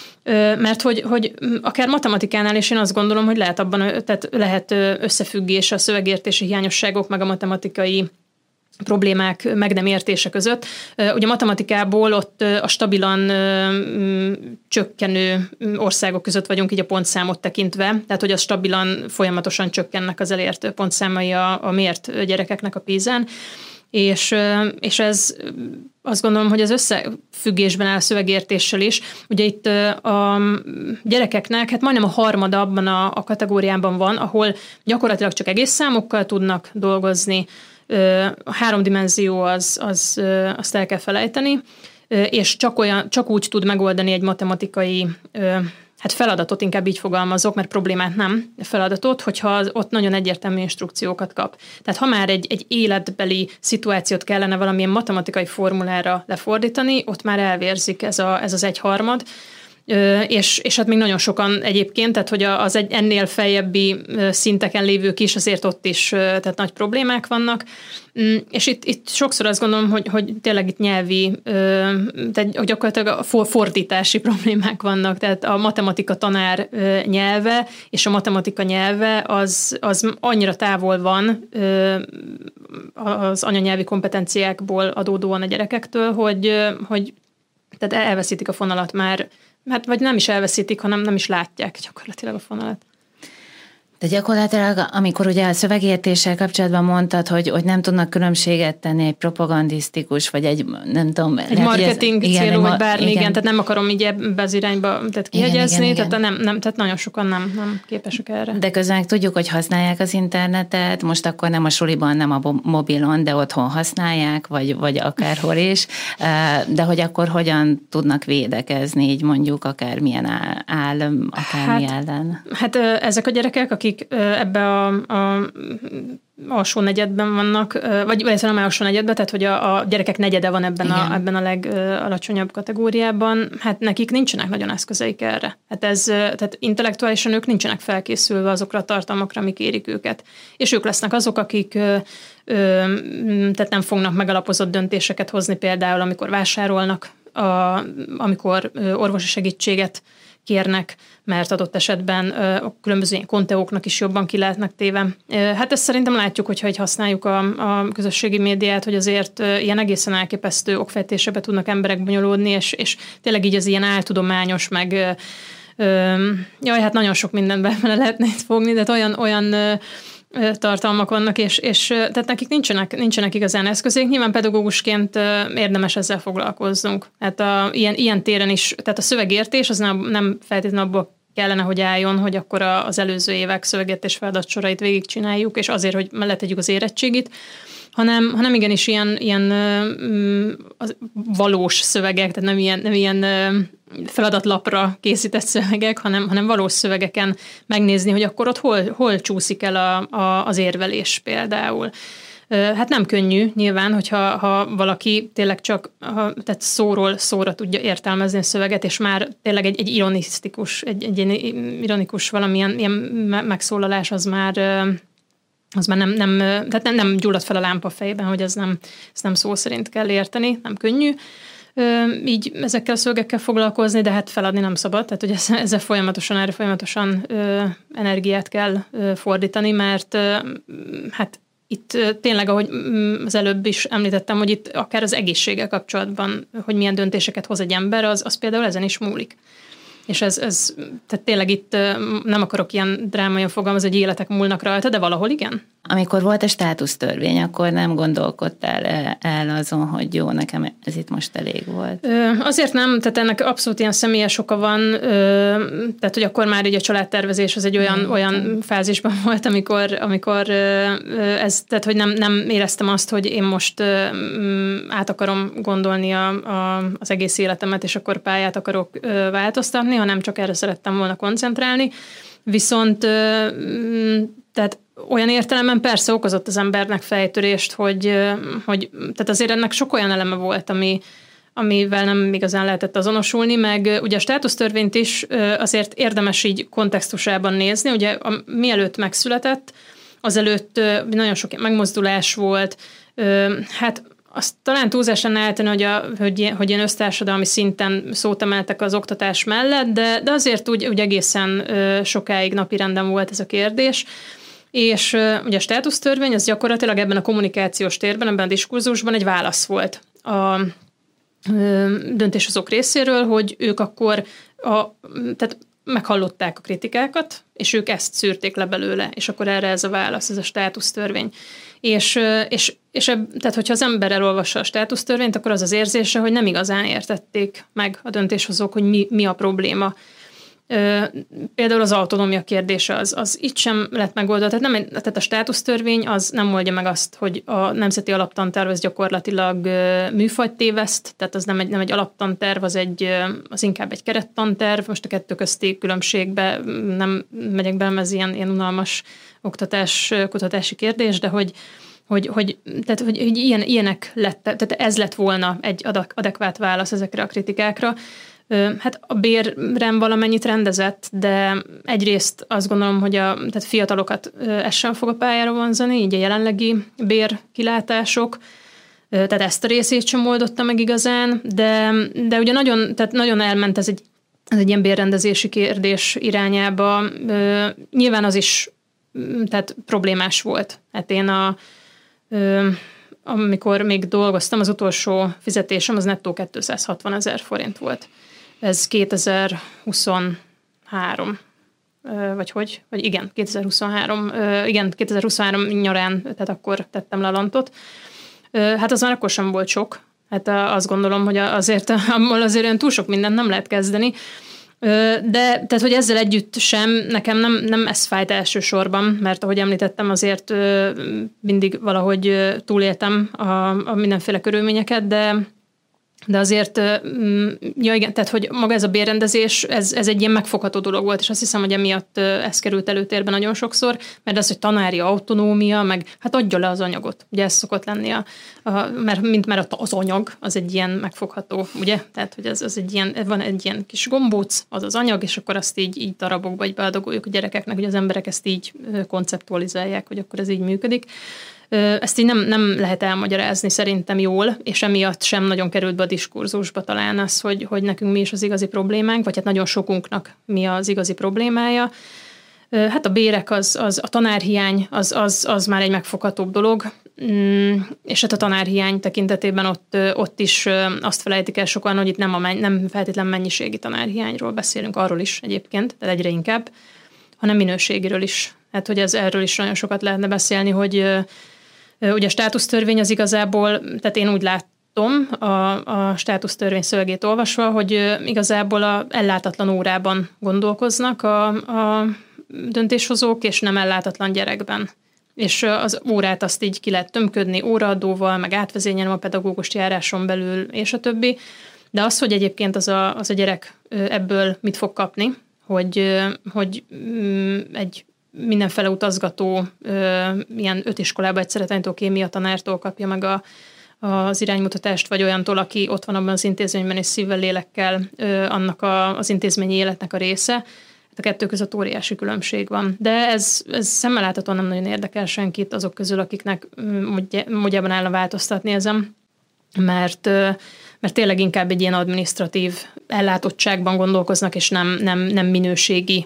Mert hogy, hogy akár matematikánál is én azt gondolom, hogy lehet abban, tehát lehet összefüggés a szövegértési hiányosságok meg a matematikai problémák meg nem értése között. Ugye a matematikából ott a stabilan csökkenő országok között vagyunk így a pontszámot tekintve, tehát hogy a stabilan folyamatosan csökkennek az elért pontszámai a, a mért gyerekeknek a PISA-n, és, és ez azt gondolom, hogy az összefüggésben áll a szövegértéssel is. Ugye itt a gyerekeknek, hát majdnem a harmada abban a, a kategóriában van, ahol gyakorlatilag csak egész számokkal tudnak dolgozni, a háromdimenzió az, az, azt el kell felejteni, és csak, olyan, csak úgy tud megoldani egy matematikai hát feladatot, inkább így fogalmazok, mert problémát nem, feladatot, hogyha ott nagyon egyértelmű instrukciókat kap. Tehát ha már egy, egy életbeli szituációt kellene valamilyen matematikai formulára lefordítani, ott már elvérzik ez, a, ez az egyharmad, és, és hát még nagyon sokan egyébként, tehát hogy az egy ennél feljebbi szinteken lévők is, azért ott is tehát nagy problémák vannak, és itt, itt sokszor azt gondolom, hogy, hogy tényleg itt nyelvi, tehát gyakorlatilag a fordítási problémák vannak, tehát a matematika tanár nyelve és a matematika nyelve az, az annyira távol van az anyanyelvi kompetenciákból adódóan a gyerekektől, hogy, hogy tehát elveszítik a fonalat már, hát vagy nem is elveszítik, hanem nem is látják gyakorlatilag a fonalat. De gyakorlatilag, amikor ugye a szövegértéssel kapcsolatban mondtad, hogy, hogy nem tudnak különbséget tenni egy propagandisztikus, vagy egy, nem tudom... Egy marketing ez, célú, vagy bármi, igen. igen, tehát nem akarom így ebbe az irányba tehát kihegyezni, igen, igen, tehát, igen. Nem, nem, tehát nagyon sokan nem, nem képesek erre. De közben tudjuk, hogy használják az internetet, most akkor nem a suliban, nem a mobilon, de otthon használják, vagy, vagy akárhol is, de hogy akkor hogyan tudnak védekezni, így mondjuk akármilyen áll, akármi hát, ellen? Hát ezek a gyerekek, akik ebbe a, a alsó negyedben vannak, vagy, vagy nem alsó negyedben, tehát hogy a, a gyerekek negyede van ebben a, ebben a legalacsonyabb kategóriában, hát nekik nincsenek nagyon eszközeik erre. Hát ez, tehát intellektuálisan ők nincsenek felkészülve azokra a tartalmakra, amik érik őket. És ők lesznek azok, akik ö, ö, tehát nem fognak megalapozott döntéseket hozni, például amikor vásárolnak, a, amikor orvosi segítséget kérnek, mert adott esetben a különböző ilyen konteóknak is jobban ki lehetnek téve. Hát ezt szerintem látjuk, hogyha így használjuk a, a közösségi médiát, hogy azért ilyen egészen elképesztő okfejtésekbe tudnak emberek bonyolódni, és, és tényleg így az ilyen áltudományos, meg jaj, hát nagyon sok mindenben bele lehetne itt fogni, de olyan, olyan tartalmak vannak, és, és tehát nekik nincsenek, nincsenek igazán eszközék. Nyilván pedagógusként érdemes ezzel foglalkozzunk. Hát a, ilyen, ilyen téren is, tehát a szövegértés az nem, nem feltétlenül abból kellene, hogy álljon, hogy akkor az előző évek szövegértés feladatsorait végigcsináljuk, és azért, hogy letegyük az érettségit, hanem, hanem igenis ilyen, ilyen az valós szövegek, tehát nem ilyen, nem ilyen feladatlapra készített szövegek, hanem, hanem valós szövegeken megnézni, hogy akkor ott hol, hol csúszik el a, a, az érvelés például. Hát nem könnyű nyilván, hogyha ha valaki tényleg csak ha, tehát szóról szóra tudja értelmezni a szöveget, és már tényleg egy, egy ironisztikus, egy, egy ironikus valamilyen ilyen megszólalás az már az már nem, nem, tehát nem, nem gyullad fel a lámpa fejében, hogy ez nem, ezt nem szó szerint kell érteni, nem könnyű. Így ezekkel a szövegekkel foglalkozni, de hát feladni nem szabad, tehát hogy ezzel folyamatosan, erre folyamatosan ö, energiát kell ö, fordítani, mert ö, hát itt tényleg, ahogy az előbb is említettem, hogy itt akár az egészséggel kapcsolatban, hogy milyen döntéseket hoz egy ember, az, az például ezen is múlik. És ez, ez, tehát tényleg itt nem akarok ilyen drámaian fogalmazni, hogy életek múlnak rajta, de valahol igen. Amikor volt a státusztörvény, akkor nem gondolkodtál el azon, hogy jó, nekem ez itt most elég volt? Ö, azért nem, tehát ennek abszolút ilyen személyes oka van, ö, tehát hogy akkor már így a családtervezés az egy olyan, mm, olyan mm. fázisban volt, amikor, amikor ö, ez, tehát hogy nem, nem éreztem azt, hogy én most ö, át akarom gondolni a, a, az egész életemet, és akkor pályát akarok ö, változtatni, hanem csak erre szerettem volna koncentrálni. Viszont ö, tehát olyan értelemben persze okozott az embernek fejtörést, hogy, hogy tehát azért ennek sok olyan eleme volt, ami, amivel nem igazán lehetett azonosulni, meg ugye a státusztörvényt is azért érdemes így kontextusában nézni, ugye a, mielőtt megszületett, azelőtt nagyon sok megmozdulás volt, hát azt talán túlzás lenne eltenni, hogy, a, hogy, hogy ilyen össztársadalmi szinten szót emeltek az oktatás mellett, de, de azért úgy, úgy egészen sokáig napirenden volt ez a kérdés. És ugye a státusztörvény az gyakorlatilag ebben a kommunikációs térben, ebben a diskurzusban egy válasz volt a döntéshozók részéről, hogy ők akkor a, tehát meghallották a kritikákat, és ők ezt szűrték le belőle, és akkor erre ez a válasz, ez a státusztörvény. És, és, és eb, tehát, hogyha az ember elolvassa a státusztörvényt, akkor az az érzése, hogy nem igazán értették meg a döntéshozók, hogy mi, mi a probléma. Például az autonómia kérdése az, az itt sem lett megoldva. Tehát, nem, tehát a státusztörvény az nem oldja meg azt, hogy a nemzeti alaptanterv az gyakorlatilag műfajt téveszt, tehát az nem egy, nem egy alaptanterv, az, egy, az inkább egy kerettanterv. Most a kettő közti különbségbe nem megyek bele, ez ilyen, ilyen unalmas oktatás, kutatási kérdés, de hogy Hogy, hogy, tehát, hogy, hogy ilyen, ilyenek lett, tehát ez lett volna egy adekvát válasz ezekre a kritikákra. Hát a bérrem valamennyit rendezett, de egyrészt azt gondolom, hogy a tehát fiatalokat ez sem fog a pályára vonzani, így a jelenlegi bérkilátások, tehát ezt a részét sem oldotta meg igazán, de, de ugye nagyon, tehát nagyon elment ez egy, ez egy ilyen bérrendezési kérdés irányába. Nyilván az is tehát problémás volt. Hát én a amikor még dolgoztam, az utolsó fizetésem az nettó kétszázhatvan ezer forint volt. Ez kétezer-huszonhárom, vagy hogy? Vagy igen, kétezer-huszonhárom, igen, kétezer-huszonhárom nyarán, tehát akkor tettem le a lantot. Hát az már akkor sem volt sok. Hát azt gondolom, hogy azért, azért olyan túl sok mindent nem lehet kezdeni. De tehát, hogy ezzel együtt sem, nekem nem, nem ez fájt elsősorban, mert ahogy említettem, azért mindig valahogy túléltem a, a mindenféle körülményeket, de de azért, ja igen, tehát, hogy maga ez a bérrendezés, ez, ez egy ilyen megfogható dolog volt, és azt hiszem, hogy emiatt ez került előtérbe nagyon sokszor, mert az, hogy tanári autonómia, meg hát adja le az anyagot, ugye ez szokott lenni, a, a, mert mint mert az anyag, az egy ilyen megfogható, ugye, tehát, hogy ez, az egy ilyen, van egy ilyen kis gombóc, az az anyag, és akkor azt így, így darabokba így beadagoljuk a gyerekeknek, hogy az emberek ezt így konceptualizálják, hogy akkor ez így működik. Ezt így nem, nem lehet elmagyarázni szerintem jól, és emiatt sem nagyon került be a diskurzusba talán az, hogy, hogy nekünk mi is az igazi problémánk, vagy hát nagyon sokunknak mi az igazi problémája. Hát a bérek, az, az, a tanárhiány, az, az, az már egy megfoghatóbb dolog, és hát a tanárhiány tekintetében ott, ott is azt felejtik el sokan, hogy itt nem, a, nem feltétlen mennyiségi tanárhiányról beszélünk, arról is egyébként, de egyre inkább, hanem minőségiről is. Hát, hogy ez, erről is nagyon sokat lehetne beszélni, hogy ugye a státusztörvény az igazából, tehát én úgy látom a, a státusztörvény szövegét olvasva, hogy igazából a ellátatlan órában gondolkoznak a, a döntéshozók, és nem ellátatlan gyerekben. És az órát azt így ki lehet tömködni óraadóval, meg átvezényelem a pedagógus járáson belül, és a többi. De az, hogy egyébként az a, az a gyerek ebből mit fog kapni, hogy, hogy egy mindenfele utazgató, ilyen öt iskolába egyszerre tanító kémia tanártól kapja meg a, az iránymutatást, vagy olyantól, aki ott van abban az intézményben, és szívvel, lélekkel annak a, az intézményi életnek a része. Hát a kettő között óriási különbség van. De ez, ez szemmel láthatóan nem nagyon érdekel senkit azok közül, akiknek módjában állna változtatni ezen, mert, mert tényleg inkább egy ilyen adminisztratív ellátottságban gondolkoznak, és nem, nem, nem minőségi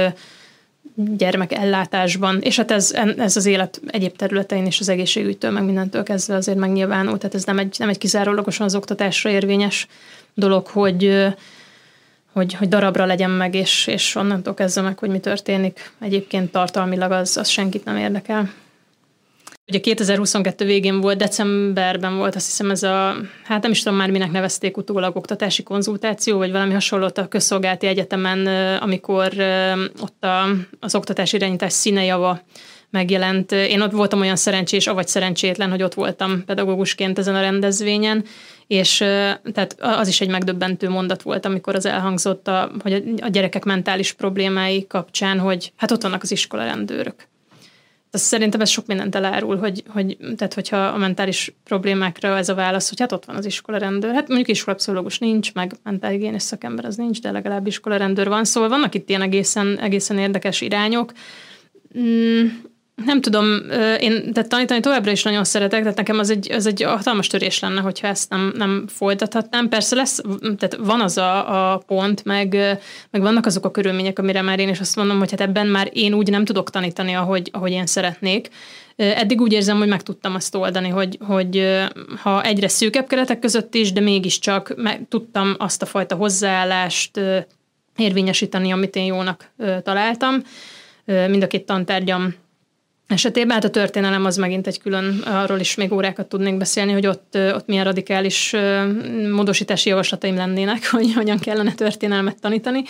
gyermekellátásban, és hát ez, ez az élet egyéb területein is az egészségügytől, meg mindentől kezdve azért megnyilvánul, tehát ez nem egy, nem egy kizárólagosan az oktatásra érvényes dolog, hogy, hogy, hogy darabra legyen meg, és, és onnantól kezdve meg, hogy mi történik. Egyébként tartalmilag az, az senkit nem érdekel. Ugye kétezer-huszonkettő végén volt, decemberben volt, azt hiszem ez a, hát nem is tudom már minek nevezték utólag, oktatási konzultáció, vagy valami hasonlót a Közszolgálati Egyetemen, amikor ott a, az oktatási irányítás színejava megjelent. Én ott voltam olyan szerencsés, avagy szerencsétlen, hogy ott voltam pedagógusként ezen a rendezvényen, és tehát az is egy megdöbbentő mondat volt, amikor az elhangzott, a, hogy a gyerekek mentális problémái kapcsán, hogy hát ott vannak az iskolarendőrök. Tehát szerintem ez sok mindent elárul, hogy, hogy, tehát hogyha a mentális problémákra ez a válasz, hogy hát ott van az iskolarendőr. Hát mondjuk iskolapszichológus nincs, meg mentálhigiénés szakember az nincs, de legalább iskolarendőr van. Szóval vannak itt ilyen egészen, egészen érdekes irányok. Mm, nem tudom, én tehát tanítani továbbra is nagyon szeretek, tehát nekem az egy, az egy hatalmas törés lenne, hogyha ezt nem, nem folytathatnám. Persze lesz, tehát van az a, a pont, meg, meg vannak azok a körülmények, amire már én is azt mondom, hogy hát ebben már én úgy nem tudok tanítani, ahogy, ahogy én szeretnék. Eddig úgy érzem, hogy meg tudtam azt oldani, hogy, hogy ha egyre szűkebb keretek között is, de mégiscsak meg tudtam azt a fajta hozzáállást érvényesíteni, amit én jónak találtam. Mind a két tantárgyam esetében, hát a történelem az megint egy külön, arról is még órákat tudnék beszélni, hogy ott, ott milyen radikális módosítási javaslataim lennének, hogy hogyan kellene történelmet tanítani.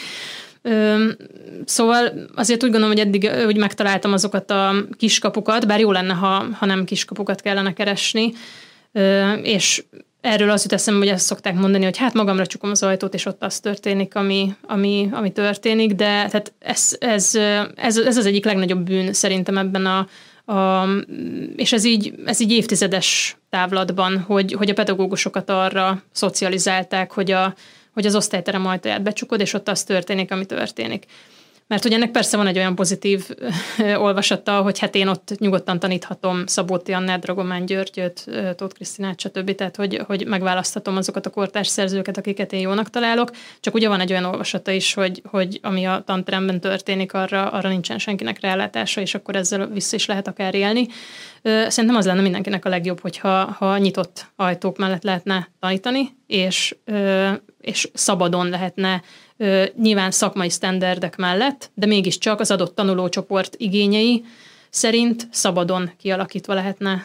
Szóval azért úgy gondolom, hogy eddig úgy megtaláltam azokat a kiskapukat, bár jó lenne, ha, ha nem kiskapukat kellene keresni, és erről az jut eszembe, hogy ezt szokták mondani, hogy hát magamra csukom az ajtót, és ott az történik, ami, ami, ami történik, de tehát ez, ez, ez, ez az egyik legnagyobb bűn szerintem ebben a, a és ez így, ez így évtizedes távlatban, hogy, hogy a pedagógusokat arra szocializálták, hogy, a, hogy az osztályterem ajtaját becsukod, és ott az történik, ami történik. Mert hogy ennek persze van egy olyan pozitív olvasata, hogy hát én ott nyugodtan taníthatom Szabóti Annát, Dragomán Györgyöt, Tóth Krisztinát, stb. Tehát, hogy, hogy megválaszthatom azokat a kortárs szerzőket, akiket én jónak találok. Csak ugye van egy olyan olvasata is, hogy, hogy ami a tanteremben történik, arra, arra nincsen senkinek rálátása, és akkor ezzel vissza is lehet akár élni. Szerintem az lenne mindenkinek a legjobb, hogyha ha nyitott ajtók mellett lehetne tanítani, és, és szabadon lehetne nyilván szakmai sztenderdek mellett, de mégiscsak az adott tanulócsoport igényei szerint szabadon kialakítva lehetne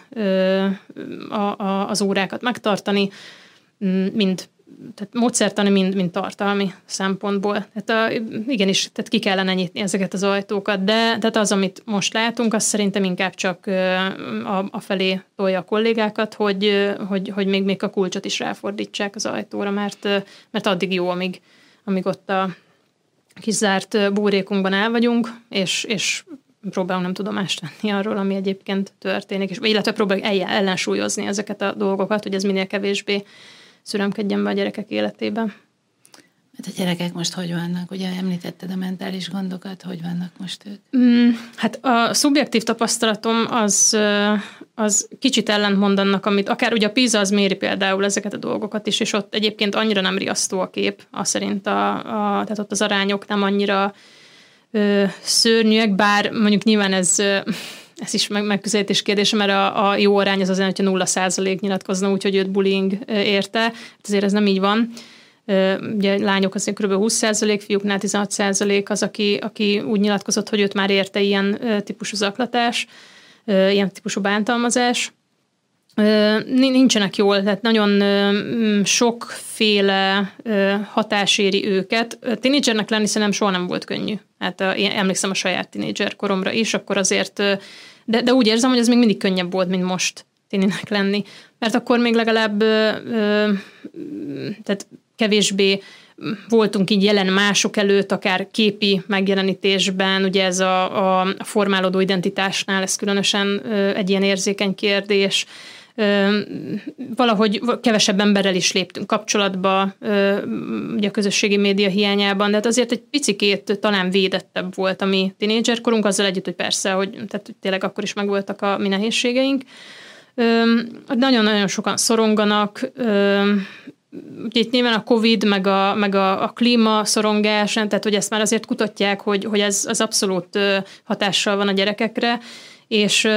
a, a, az órákat megtartani, mind tehát módszertani, mind, mind tartalmi szempontból. Tehát a, igenis, tehát ki kellene nyitni ezeket az ajtókat, de tehát az, amit most látunk, az szerintem inkább csak a, a felé tolja a kollégákat, hogy, hogy, hogy még, még a kulcsot is ráfordítsák az ajtóra, mert, mert addig jó, amíg, amíg ott a kis zárt búrékunkban el vagyunk, és, és próbálunk nem tudomást venni arról, ami egyébként történik, és, illetve próbáljuk ellensúlyozni ezeket a dolgokat, hogy ez minél kevésbé szüremkedjen be a gyerekek életében. Hát a gyerekek most hogy vannak? Ugye említetted a mentális gondokat, hogy vannak most ők? Mm, hát a szubjektív tapasztalatom az, az kicsit ellentmond annak, amit akár ugye a PISA az méri például ezeket a dolgokat is, és ott egyébként annyira nem riasztó a kép, az szerint a, a, tehát ott az arányok nem annyira ö, szörnyűek, bár mondjuk nyilván ez... Ez is meg, megközelítés kérdése, mert a, a jó arány az azért, hogyha nulla százalék nyilatkozna, úgyhogy őt bullying érte. Ezért ez nem így van. Ugye lányok azért kb. húsz százalék, fiúknál tizenhat százalék az, aki, aki úgy nyilatkozott, hogy őt már érte ilyen típusú zaklatás, ilyen típusú bántalmazás. Nincsenek jól, tehát nagyon sokféle hatás éri őket. Tínédzsernek lenni szerintem soha nem volt könnyű. Hát én emlékszem a saját tínédzser koromra is, akkor azért, de, de úgy érzem, hogy ez még mindig könnyebb volt, mint most tininek lenni. Mert akkor még legalább tehát kevésbé voltunk így jelen mások előtt, akár képi megjelenítésben, ugye ez a, a formálódó identitásnál, ez különösen egy ilyen érzékeny kérdés. Valahogy kevesebb emberrel is léptünk kapcsolatba, ugye a közösségi média hiányában, de hát azért egy picikét talán védettebb volt a mi tínédzserkorunk, azzal együtt, hogy persze, hogy tehát tényleg akkor is megvoltak a mi nehézségeink. Nagyon-nagyon sokan szoronganak, ugye itt nyilván a Covid, meg a, meg a, a klímaszorongás, tehát hogy ezt már azért kutatják, hogy, hogy ez az abszolút hatással van a gyerekekre, és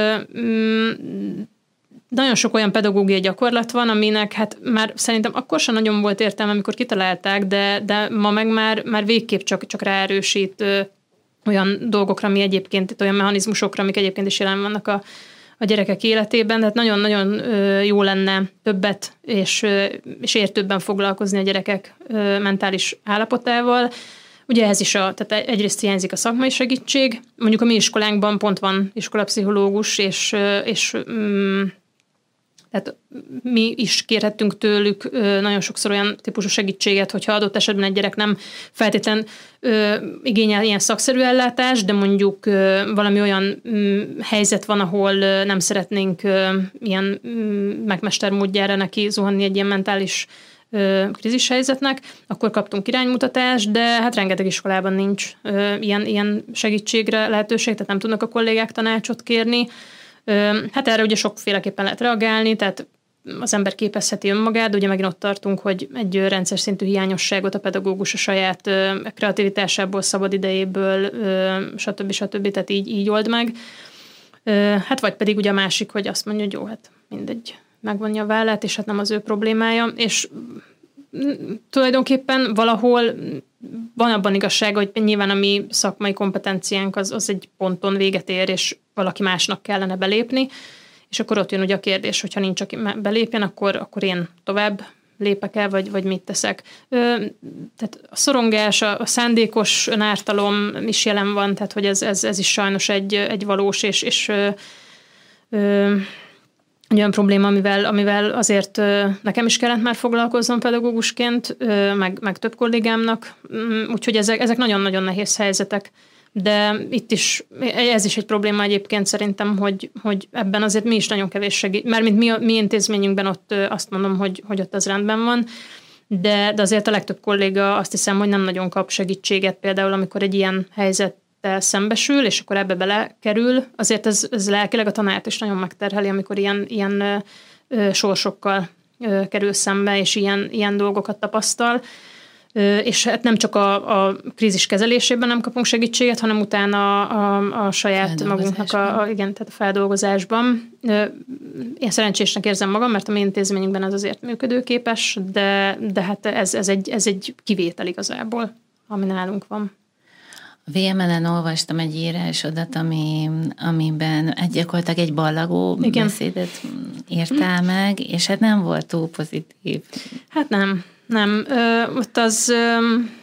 nagyon sok olyan pedagógiai gyakorlat van, aminek hát már szerintem akkor sem nagyon volt értelme, amikor kitalálták, de, de ma meg már, már végképp csak, csak ráerősít ö, olyan dolgokra, ami egyébként, olyan mechanizmusokra, amik egyébként is jelen vannak a, a gyerekek életében, tehát nagyon-nagyon ö, jó lenne többet és, ö, és értőbben foglalkozni a gyerekek ö, mentális állapotával. Ugye ez is a, tehát egyrészt hiányzik a szakmai segítség, mondjuk a mi iskolánkban pont van iskolapszichológus, és, és mm, tehát mi is kérhettünk tőlük nagyon sokszor olyan típusú segítséget, hogyha adott esetben egy gyerek nem feltétlen ö, igényel ilyen szakszerű ellátást, de mondjuk ö, valami olyan ö, helyzet van, ahol ö, nem szeretnénk ö, ilyen ö, megmester módjára neki zuhanni egy ilyen mentális ö, krízis helyzetnek, akkor kaptunk iránymutatást, de hát rengeteg iskolában nincs ö, ilyen, ilyen segítségre lehetőség, tehát nem tudnak a kollégák tanácsot kérni. Hát erre ugye sokféleképpen lehet reagálni, tehát az ember képezheti önmagát, de ugye megint ott tartunk, hogy egy rendszer szintű hiányosságot a pedagógus a saját kreativitásából, szabadidejéből, stb. stb. Tehát így, így old meg. Hát vagy pedig ugye a másik, hogy azt mondja, hogy jó, hát mindegy, megvonja a vállát, és hát nem az ő problémája, és tulajdonképpen valahol van abban igazság, hogy nyilván a mi szakmai kompetenciánk az, az egy ponton véget ér, és valaki másnak kellene belépni, és akkor ott jön ugye a kérdés, hogyha nincs, aki belépjen, akkor, akkor én tovább lépek el, vagy, vagy mit teszek. Ö, tehát a szorongás, a, a szándékos önártalom is jelen van, tehát hogy ez, ez, ez is sajnos egy, egy valós, és, és ö, ö, egy olyan probléma, amivel, amivel azért ö, nekem is kellett már foglalkoznom pedagógusként, ö, meg, meg több kollégámnak, úgyhogy ezek, ezek nagyon-nagyon nehéz helyzetek. De itt is, ez is egy probléma egyébként szerintem, hogy, hogy ebben azért mi is nagyon kevés segít, mert mint mi, mi intézményünkben ott azt mondom, hogy, hogy ott az rendben van, de, de azért a legtöbb kolléga azt hiszem, hogy nem nagyon kap segítséget, például amikor egy ilyen helyzettel szembesül, és akkor ebbe belekerül, azért ez, ez lelkileg a tanárt is nagyon megterheli, amikor ilyen, ilyen ö, ö, sorsokkal ö, kerül szembe, és ilyen, ilyen dolgokat tapasztal. És hát nem csak a, a krízis kezelésében nem kapunk segítséget, hanem utána a, a, a saját magunknak a, a, igen, tehát a feldolgozásban. Én szerencsésnek érzem magam, mert a mi intézményünkben ez azért működőképes, de, de hát ez, ez, egy, ez egy kivétel igazából, ami nálunk van. A vé em el-en olvastam egy írásodat, ami, amiben egy, gyakorlatilag egy ballagó igen. beszédet írtál meg, és hát nem volt túl pozitív. Hát nem. Nem, ö, ott az, ö,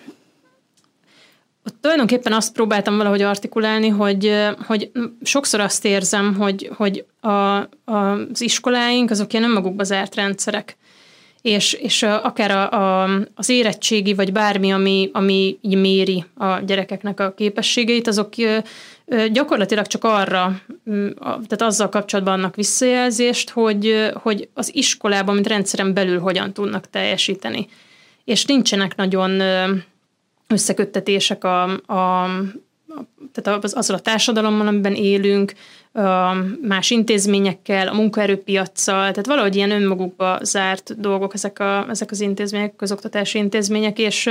ott tulajdonképpen azt próbáltam valahogy artikulálni, hogy, hogy sokszor azt érzem, hogy, hogy a, a, az iskoláink azok ilyen önmagukba zárt rendszerek, és, és akár a, a, az érettségi, vagy bármi, ami, ami így méri a gyerekeknek a képességeit, azok gyakorlatilag csak arra, tehát azzal kapcsolatban annak visszajelzést, hogy, hogy az iskolában, mint rendszeren belül hogyan tudnak teljesíteni. És nincsenek nagyon összeköttetések a, a, tehát az, azzal a társadalommal, amiben élünk, a más intézményekkel, a munkaerőpiaccal, tehát valahogy ilyen önmagukba zárt dolgok ezek, a, ezek az intézmények, közoktatási intézmények, és,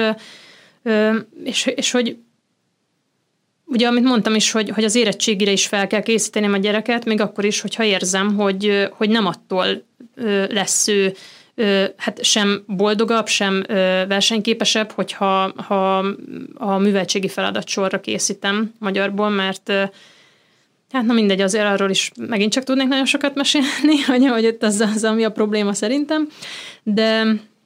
és, és hogy ugye, amit mondtam is, hogy, hogy az érettségire is fel kell készíteni a gyereket, még akkor is, hogyha érzem, hogy, hogy nem attól lesz ő hát sem boldogabb, sem versenyképesebb, hogyha ha a műveltségi feladatsorra készítem magyarból, mert hát na mindegy, azért arról is megint csak tudnék nagyon sokat mesélni, hogy, hogy itt az, az, ami a probléma szerintem, de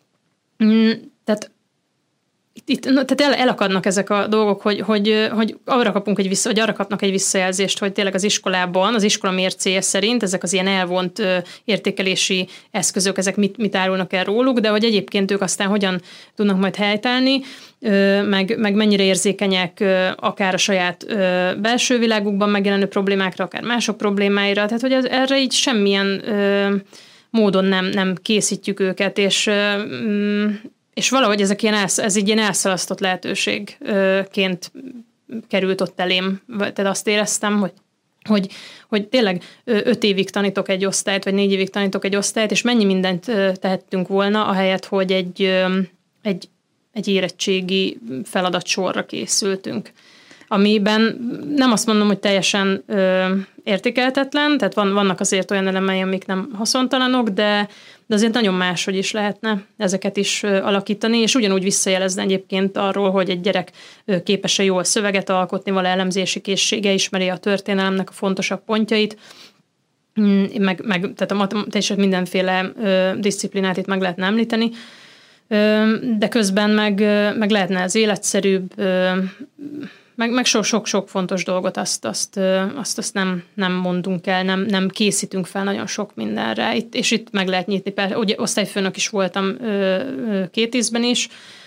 tehát Itt, tehát el, elakadnak ezek a dolgok, hogy, hogy, hogy arra kapunk egy vissza, vagy arra kapnak egy visszajelzést, hogy tényleg az iskolában, az iskola mércéje szerint ezek az ilyen elvont értékelési eszközök, ezek mit, mit árulnak el róluk, de hogy egyébként ők aztán hogyan tudnak majd helytállni, meg, meg mennyire érzékenyek akár a saját belső világukban megjelenő problémákra, akár mások problémáira, tehát hogy erre így semmilyen módon nem, nem készítjük őket, és És valahogy ezek ilyen elsz, ez egy ilyen elszalasztott lehetőségként került ott elém. Tehát azt éreztem, hogy, hogy, hogy tényleg öt évig tanítok egy osztályt, vagy négy évig tanítok egy osztályt, és mennyi mindent tehettünk volna, ahelyett, hogy egy, egy, egy érettségi feladatsorra készültünk. Amiben nem azt mondom, hogy teljesen ö, értékeltetlen, tehát van, vannak azért olyan elemei, amik nem haszontalanok, de, de azért nagyon máshogy is lehetne ezeket is ö, alakítani, és ugyanúgy visszajelezni egyébként arról, hogy egy gyerek ö, képes-e jól szöveget alkotni, vala elemzési készsége, ismeri a történelemnek a fontosabb pontjait, meg, meg tehát a matematika mindenféle ö, disziplinát itt meg lehetne említeni, ö, de közben meg, ö, meg lehetne az életszerűbb, ö, Meg, meg sok-sok fontos dolgot azt, azt, azt, azt nem, nem mondunk el, nem, nem készítünk fel nagyon sok mindenre. Itt, és itt meg lehet nyitni. Ugye osztályfőnök is voltam két ízben is.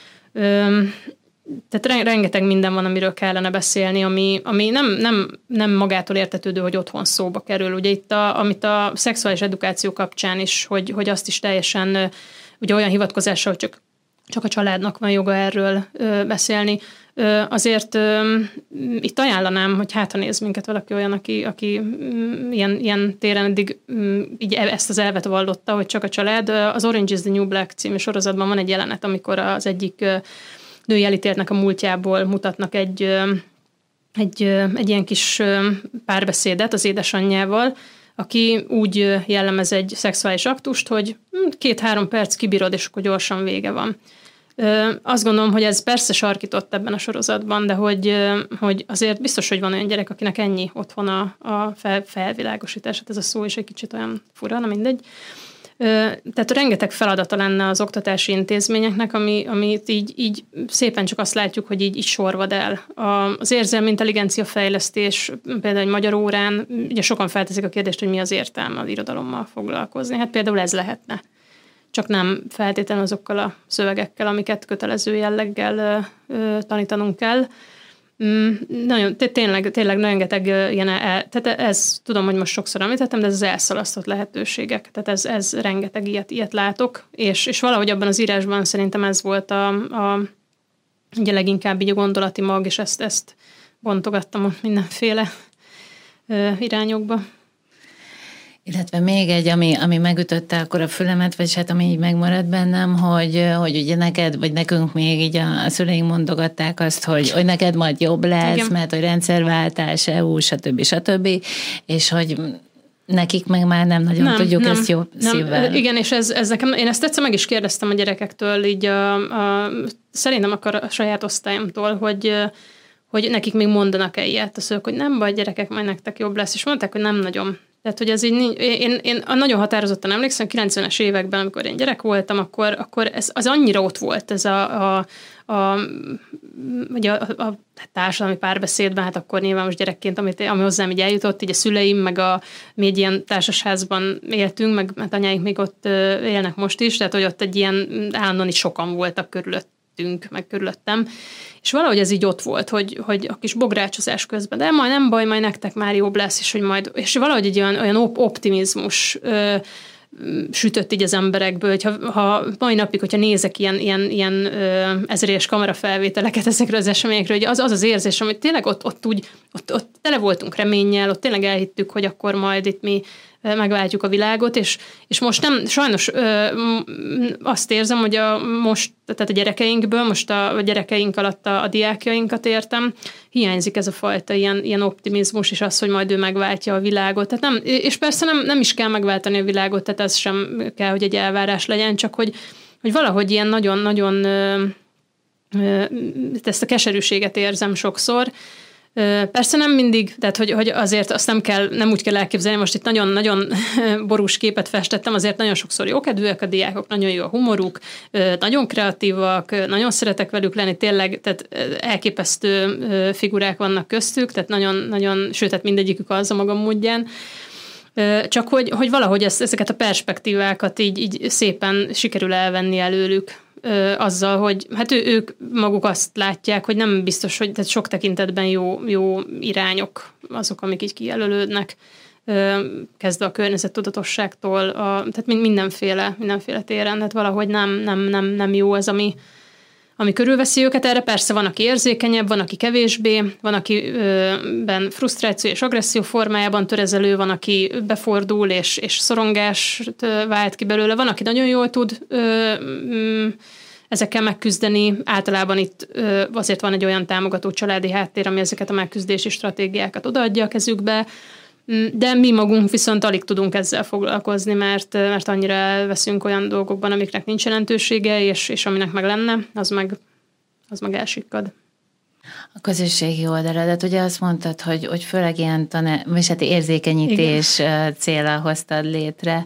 Tehát rengeteg minden van, amiről kellene beszélni, ami, ami nem, nem, nem magától értetődő, hogy otthon szóba kerül. Ugye itt, a, amit a szexuális edukáció kapcsán is, hogy, hogy azt is teljesen ugye olyan hivatkozással, hogy csak, csak a családnak van joga erről beszélni. Azért itt ajánlanám, hogy hát ha néz minket valaki olyan, aki, aki ilyen, ilyen téren eddig így ezt az elvet vallotta, hogy csak a család. Az Orange is the New Black című sorozatban van egy jelenet, amikor az egyik női elítéltnek a múltjából mutatnak egy, egy, egy ilyen kis párbeszédet az édesanyjával, aki úgy jellemez egy szexuális aktust, hogy két-három perc kibírod, és akkor gyorsan vége van. Azt gondolom, hogy ez persze sarkított ebben a sorozatban, de hogy, hogy azért biztos, hogy van olyan gyerek, akinek ennyi otthon a, a fel, felvilágosítás, hát ez a szó is egy kicsit olyan fura, na mindegy. Tehát rengeteg feladata lenne az oktatási intézményeknek, ami, amit így, így szépen csak azt látjuk, hogy így, így sorvad el. Az érzelmi intelligencia fejlesztés, például egy magyar órán, ugye sokan felteszik a kérdést, hogy mi az értelme az irodalommal foglalkozni. Hát például ez lehetne. Csak nem feltétlenül azokkal a szövegekkel, amiket kötelező jelleggel ö, ö, tanítanunk kell. Mm, nagyon, tényleg, tényleg rengeteg ilyen, el, tehát ez, tudom, hogy most sokszor említettem, de ez az elszalasztott lehetőségek, tehát ez, ez rengeteg ilyet, ilyet látok, és, és valahogy abban az írásban szerintem ez volt a, a ugye leginkább így a gondolati mag, és ezt, ezt bontogattam mindenféle ö, irányokba. Illetve még egy, ami, ami megütötte akkor a fülemet, vagy hát ami így megmaradt bennem, hogy, hogy ugye neked, vagy nekünk még így a, a szüleink mondogatták azt, hogy, hogy neked majd jobb lesz, igen, mert hogy rendszerváltás, é u, stb. stb. És hogy nekik meg már nem nagyon nem, tudjuk nem, ezt jó nem, szívvel. Igen, és ez, ez nekem, én ezt egyszer meg is kérdeztem a gyerekektől, így a, a, szerintem akkor a saját osztályomtól, hogy hogy nekik még mondanak-e ilyet, a szülők, hogy nem baj, gyerekek, majd nektek jobb lesz, és mondták, hogy nem nagyon. Tehát, hogy ez így, én, én nagyon határozottan emlékszem, kilencvenes években, amikor én gyerek voltam, akkor, akkor ez az annyira ott volt, ez a, a, a, ugye a, a társadalmi párbeszédben, hát akkor nyilván most gyerekként, amit, ami hozzám így eljutott, így a szüleim, meg a, mi egy ilyen társasházban éltünk, meg hát anyáink még ott élnek most is, tehát, hogy ott egy ilyen állandóan is sokan voltak körülöttünk, meg körülöttem, és valahogy ez így ott volt, hogy, hogy a kis bográcsozás közben, de majd nem baj, majd nektek már jobb lesz, és hogy majd, és valahogy egy olyan, olyan optimizmus ö, sütött így az emberekből, hogyha ha mai napig, hogyha nézek ilyen, ilyen, ilyen ö, ezredes kamerafelvételeket ezekről az eseményekről, hogy az az, az érzés, amit tényleg ott, ott úgy, ott, ott tele voltunk reménnyel, ott tényleg elhittük, hogy akkor majd itt mi megváltjuk a világot, és, és most nem, sajnos ö, azt érzem, hogy a most, tehát a gyerekeinkből, most a, a gyerekeink alatt a, a diákjainkat értem, hiányzik ez a fajta ilyen, ilyen optimizmus, és az, hogy majd ő megváltja a világot. Tehát nem, és persze nem, nem is kell megváltani a világot, tehát ez sem kell, hogy egy elvárás legyen, csak hogy, hogy valahogy ilyen nagyon-nagyon ezt a keserűséget érzem sokszor. Persze nem mindig, tehát hogy, hogy azért azt nem kell, nem úgy kell elképzelni, most itt nagyon-nagyon borús képet festettem, azért nagyon sokszor jókedvűek a diákok, nagyon jó a humoruk, nagyon kreatívak, nagyon szeretek velük lenni, tényleg, tehát elképesztő figurák vannak köztük, tehát nagyon-nagyon, sőt, tehát mindegyikük az a maga módján. Csak hogy, hogy valahogy ezt, ezeket a perspektívákat így, így szépen sikerül elvenni előlük. Azzal, hogy hát ő, ők maguk azt látják, hogy nem biztos, hogy tehát sok tekintetben jó, jó irányok azok, amik így kijelölődnek, kezdve a környezettudatosságtól, a, tehát mindenféle, mindenféle téren, tehát valahogy nem, nem, nem, nem jó ez, ami, ami körülveszi őket. Erre persze van, aki érzékenyebb, van, aki kevésbé, van, akiben frusztráció és agresszió formájában törezelő, van, aki befordul és, és szorongást vált ki belőle, van, aki nagyon jól tud ö, ö, ezekkel megküzdeni. Általában itt ö, azért van egy olyan támogató családi háttér, ami ezeket a megküzdési stratégiákat odaadja a kezükbe, de mi magunk viszont alig tudunk ezzel foglalkozni, mert, mert annyira elveszünk olyan dolgokban, amiknek nincs jelentősége, és, és aminek meg lenne, az meg, az meg elsikkad. A közösségi oldaladat, ugye azt mondtad, hogy, hogy főleg ilyen taná- vagy hát érzékenyítés igen. célra hoztad létre,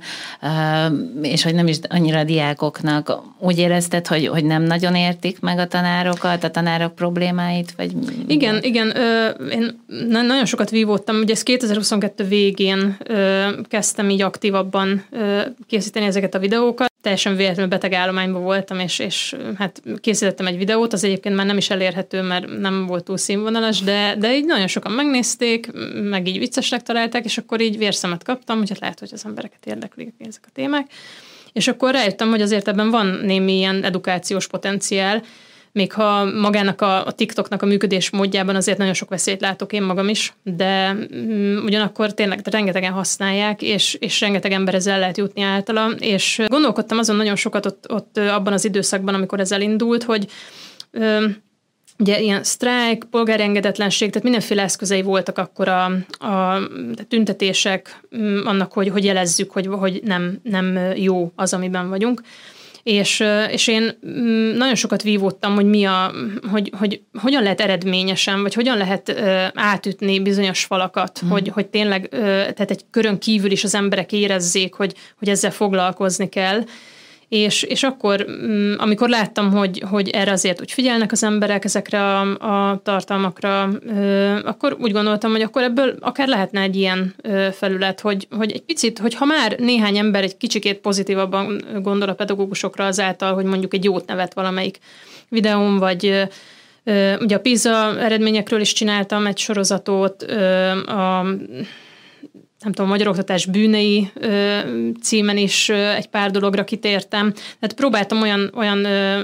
és hogy nem is annyira a diákoknak. Úgy érezted, hogy, hogy nem nagyon értik meg a tanárokat, a tanárok problémáit? Vagy igen, vagy? igen. Én nagyon sokat vívódtam. Ugye ezt kétezer-huszonkettő végén kezdtem így aktívabban készíteni ezeket a videókat. Teljesen véletlenül beteg állományban voltam, és, és hát készítettem egy videót, az egyébként már nem is elérhető, mert nem volt túl színvonalas, de, de így nagyon sokan megnézték, meg így viccesnek találták, és akkor így vérszemet kaptam, hogy hát lehet, hogy az embereket érdeklik ezek a témák. És akkor rájöttem, hogy azért ebben van némi ilyen edukációs potenciál, még ha magának a, a TikToknak a működés módjában azért nagyon sok veszélyt látok én magam is, de mm, ugyanakkor tényleg rengetegen használják, és, és rengeteg emberhez el lehet jutni általa, és gondolkodtam azon nagyon sokat ott, ott abban az időszakban, amikor ez elindult, hogy ö, ugye ilyen sztrájk, polgári engedetlenség, tehát mindenféle eszközei voltak akkor a, a tüntetések annak, hogy, hogy jelezzük, hogy, hogy nem, nem jó az, amiben vagyunk. És, és én nagyon sokat vívódtam, hogy, mi a, hogy, hogy hogyan lehet eredményesen, vagy hogyan lehet átütni bizonyos falakat, mm. hogy, hogy tényleg tehát egy körön kívül is az emberek érezzék, hogy, hogy ezzel foglalkozni kell. És, és akkor, amikor láttam, hogy, hogy erre azért úgy figyelnek az emberek ezekre a, a tartalmakra, akkor úgy gondoltam, hogy akkor ebből akár lehetne egy ilyen felület, hogy, hogy egy picit, hogy ha már néhány ember egy kicsikét pozitívabban gondol a pedagógusokra azáltal, hogy mondjuk egy jót nevet valamelyik videón, vagy Ugye a PISA eredményekről is csináltam egy sorozatot, a nem tudom, Magyar Oktatás bűnei címen is egy pár dologra kitértem. Tehát próbáltam olyan, olyan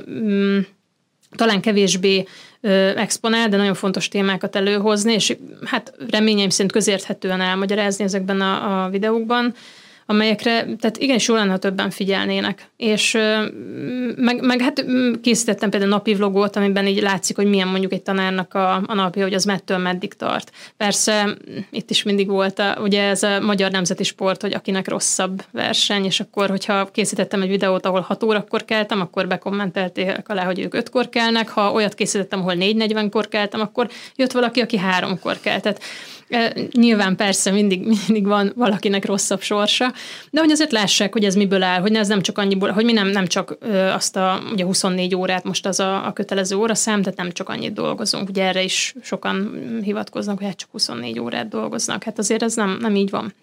talán kevésbé exponál, de nagyon fontos témákat előhozni, és hát reményeim szerint közérthetően elmagyarázni ezekben a, a videókban, amelyekre, tehát igenis jól lenne, ha többen figyelnének. És meg, meg hát készítettem például napi vlogot, amiben így látszik, hogy milyen mondjuk egy tanárnak a, a napja, hogy az mettől meddig tart. Persze itt is mindig volt a, ugye ez a magyar nemzeti sport, hogy akinek rosszabb verseny, és akkor, hogyha készítettem egy videót, ahol hat órakor keltem, akkor bekommentelték alá, hogy ők ötkor kelnek. Ha olyat készítettem, ahol négy negyvenkor keltem, akkor jött valaki, aki háromkor kelt. Tehát nyilván persze mindig, mindig van valakinek rosszabb sorsa, de hogy azért lássák, hogy ez miből áll, hogy ez nem csak annyiból, hogy mi nem, nem csak azt a ugye huszonnégy órát, most az a, a kötelező óraszám, tehát nem csak annyit dolgozunk. Ugye erre is sokan hivatkoznak, hogy hát csak huszonnégy órát dolgoznak. Hát azért ez nem, nem így van.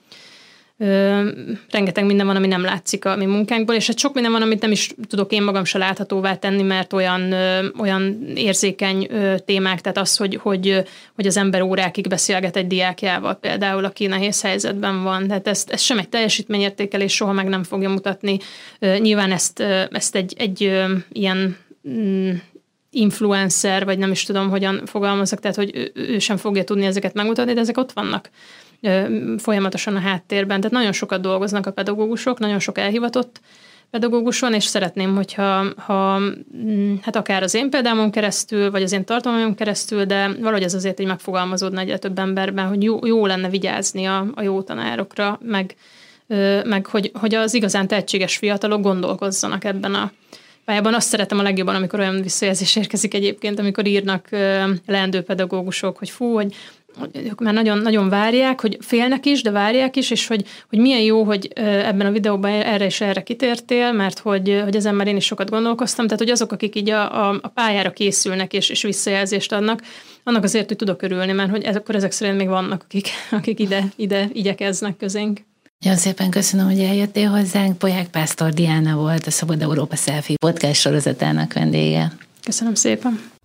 Ö, rengeteg minden van, ami nem látszik a mi munkánkból, és hát sok minden van, amit nem is tudok én magam se láthatóvá tenni, mert olyan, ö, olyan érzékeny ö, témák, tehát az, hogy, hogy, hogy az ember órákig beszélget egy diákjával például, aki nehéz helyzetben van, tehát ezt, ezt sem egy teljesítményértékelés soha meg nem fogja mutatni. Ö, nyilván ezt, ezt egy, egy ö, ilyen mm, influencer, vagy nem is tudom, hogyan fogalmazok, tehát hogy ő, ő sem fogja tudni ezeket megmutatni, de ezek ott vannak folyamatosan a háttérben. Tehát nagyon sokat dolgoznak a pedagógusok, nagyon sok elhivatott pedagóguson, és szeretném, hogyha ha, hát akár az én példámon keresztül, vagy az én tartalmamon keresztül, de valahogy ez azért így megfogalmazódna egyre több emberben, hogy jó, jó lenne vigyázni a, a jó tanárokra, meg, meg hogy, hogy az igazán tehetséges fiatalok gondolkozzanak ebben a pályában. Azt szeretem a legjobban, amikor olyan visszajelzés érkezik egyébként, amikor írnak leendő pedagógusok, hogy fú, hogy ők már nagyon, nagyon várják, hogy félnek is, de várják is, és hogy, hogy milyen jó, hogy ebben a videóban erre és erre kitértél, mert hogy, hogy ezen már én is sokat gondolkoztam, tehát hogy azok, akik így a, a, a pályára készülnek és, és visszajelzést adnak, annak azért, hogy tudok örülni, mert hogy ez, akkor ezek szerint még vannak, akik, akik ide, ide igyekeznek közénk. Nagyon szépen köszönöm, hogy eljöttél hozzánk. Polyák Pásztor Diana volt a Szabad Európa Selfie podcast sorozatának vendége. Köszönöm szépen.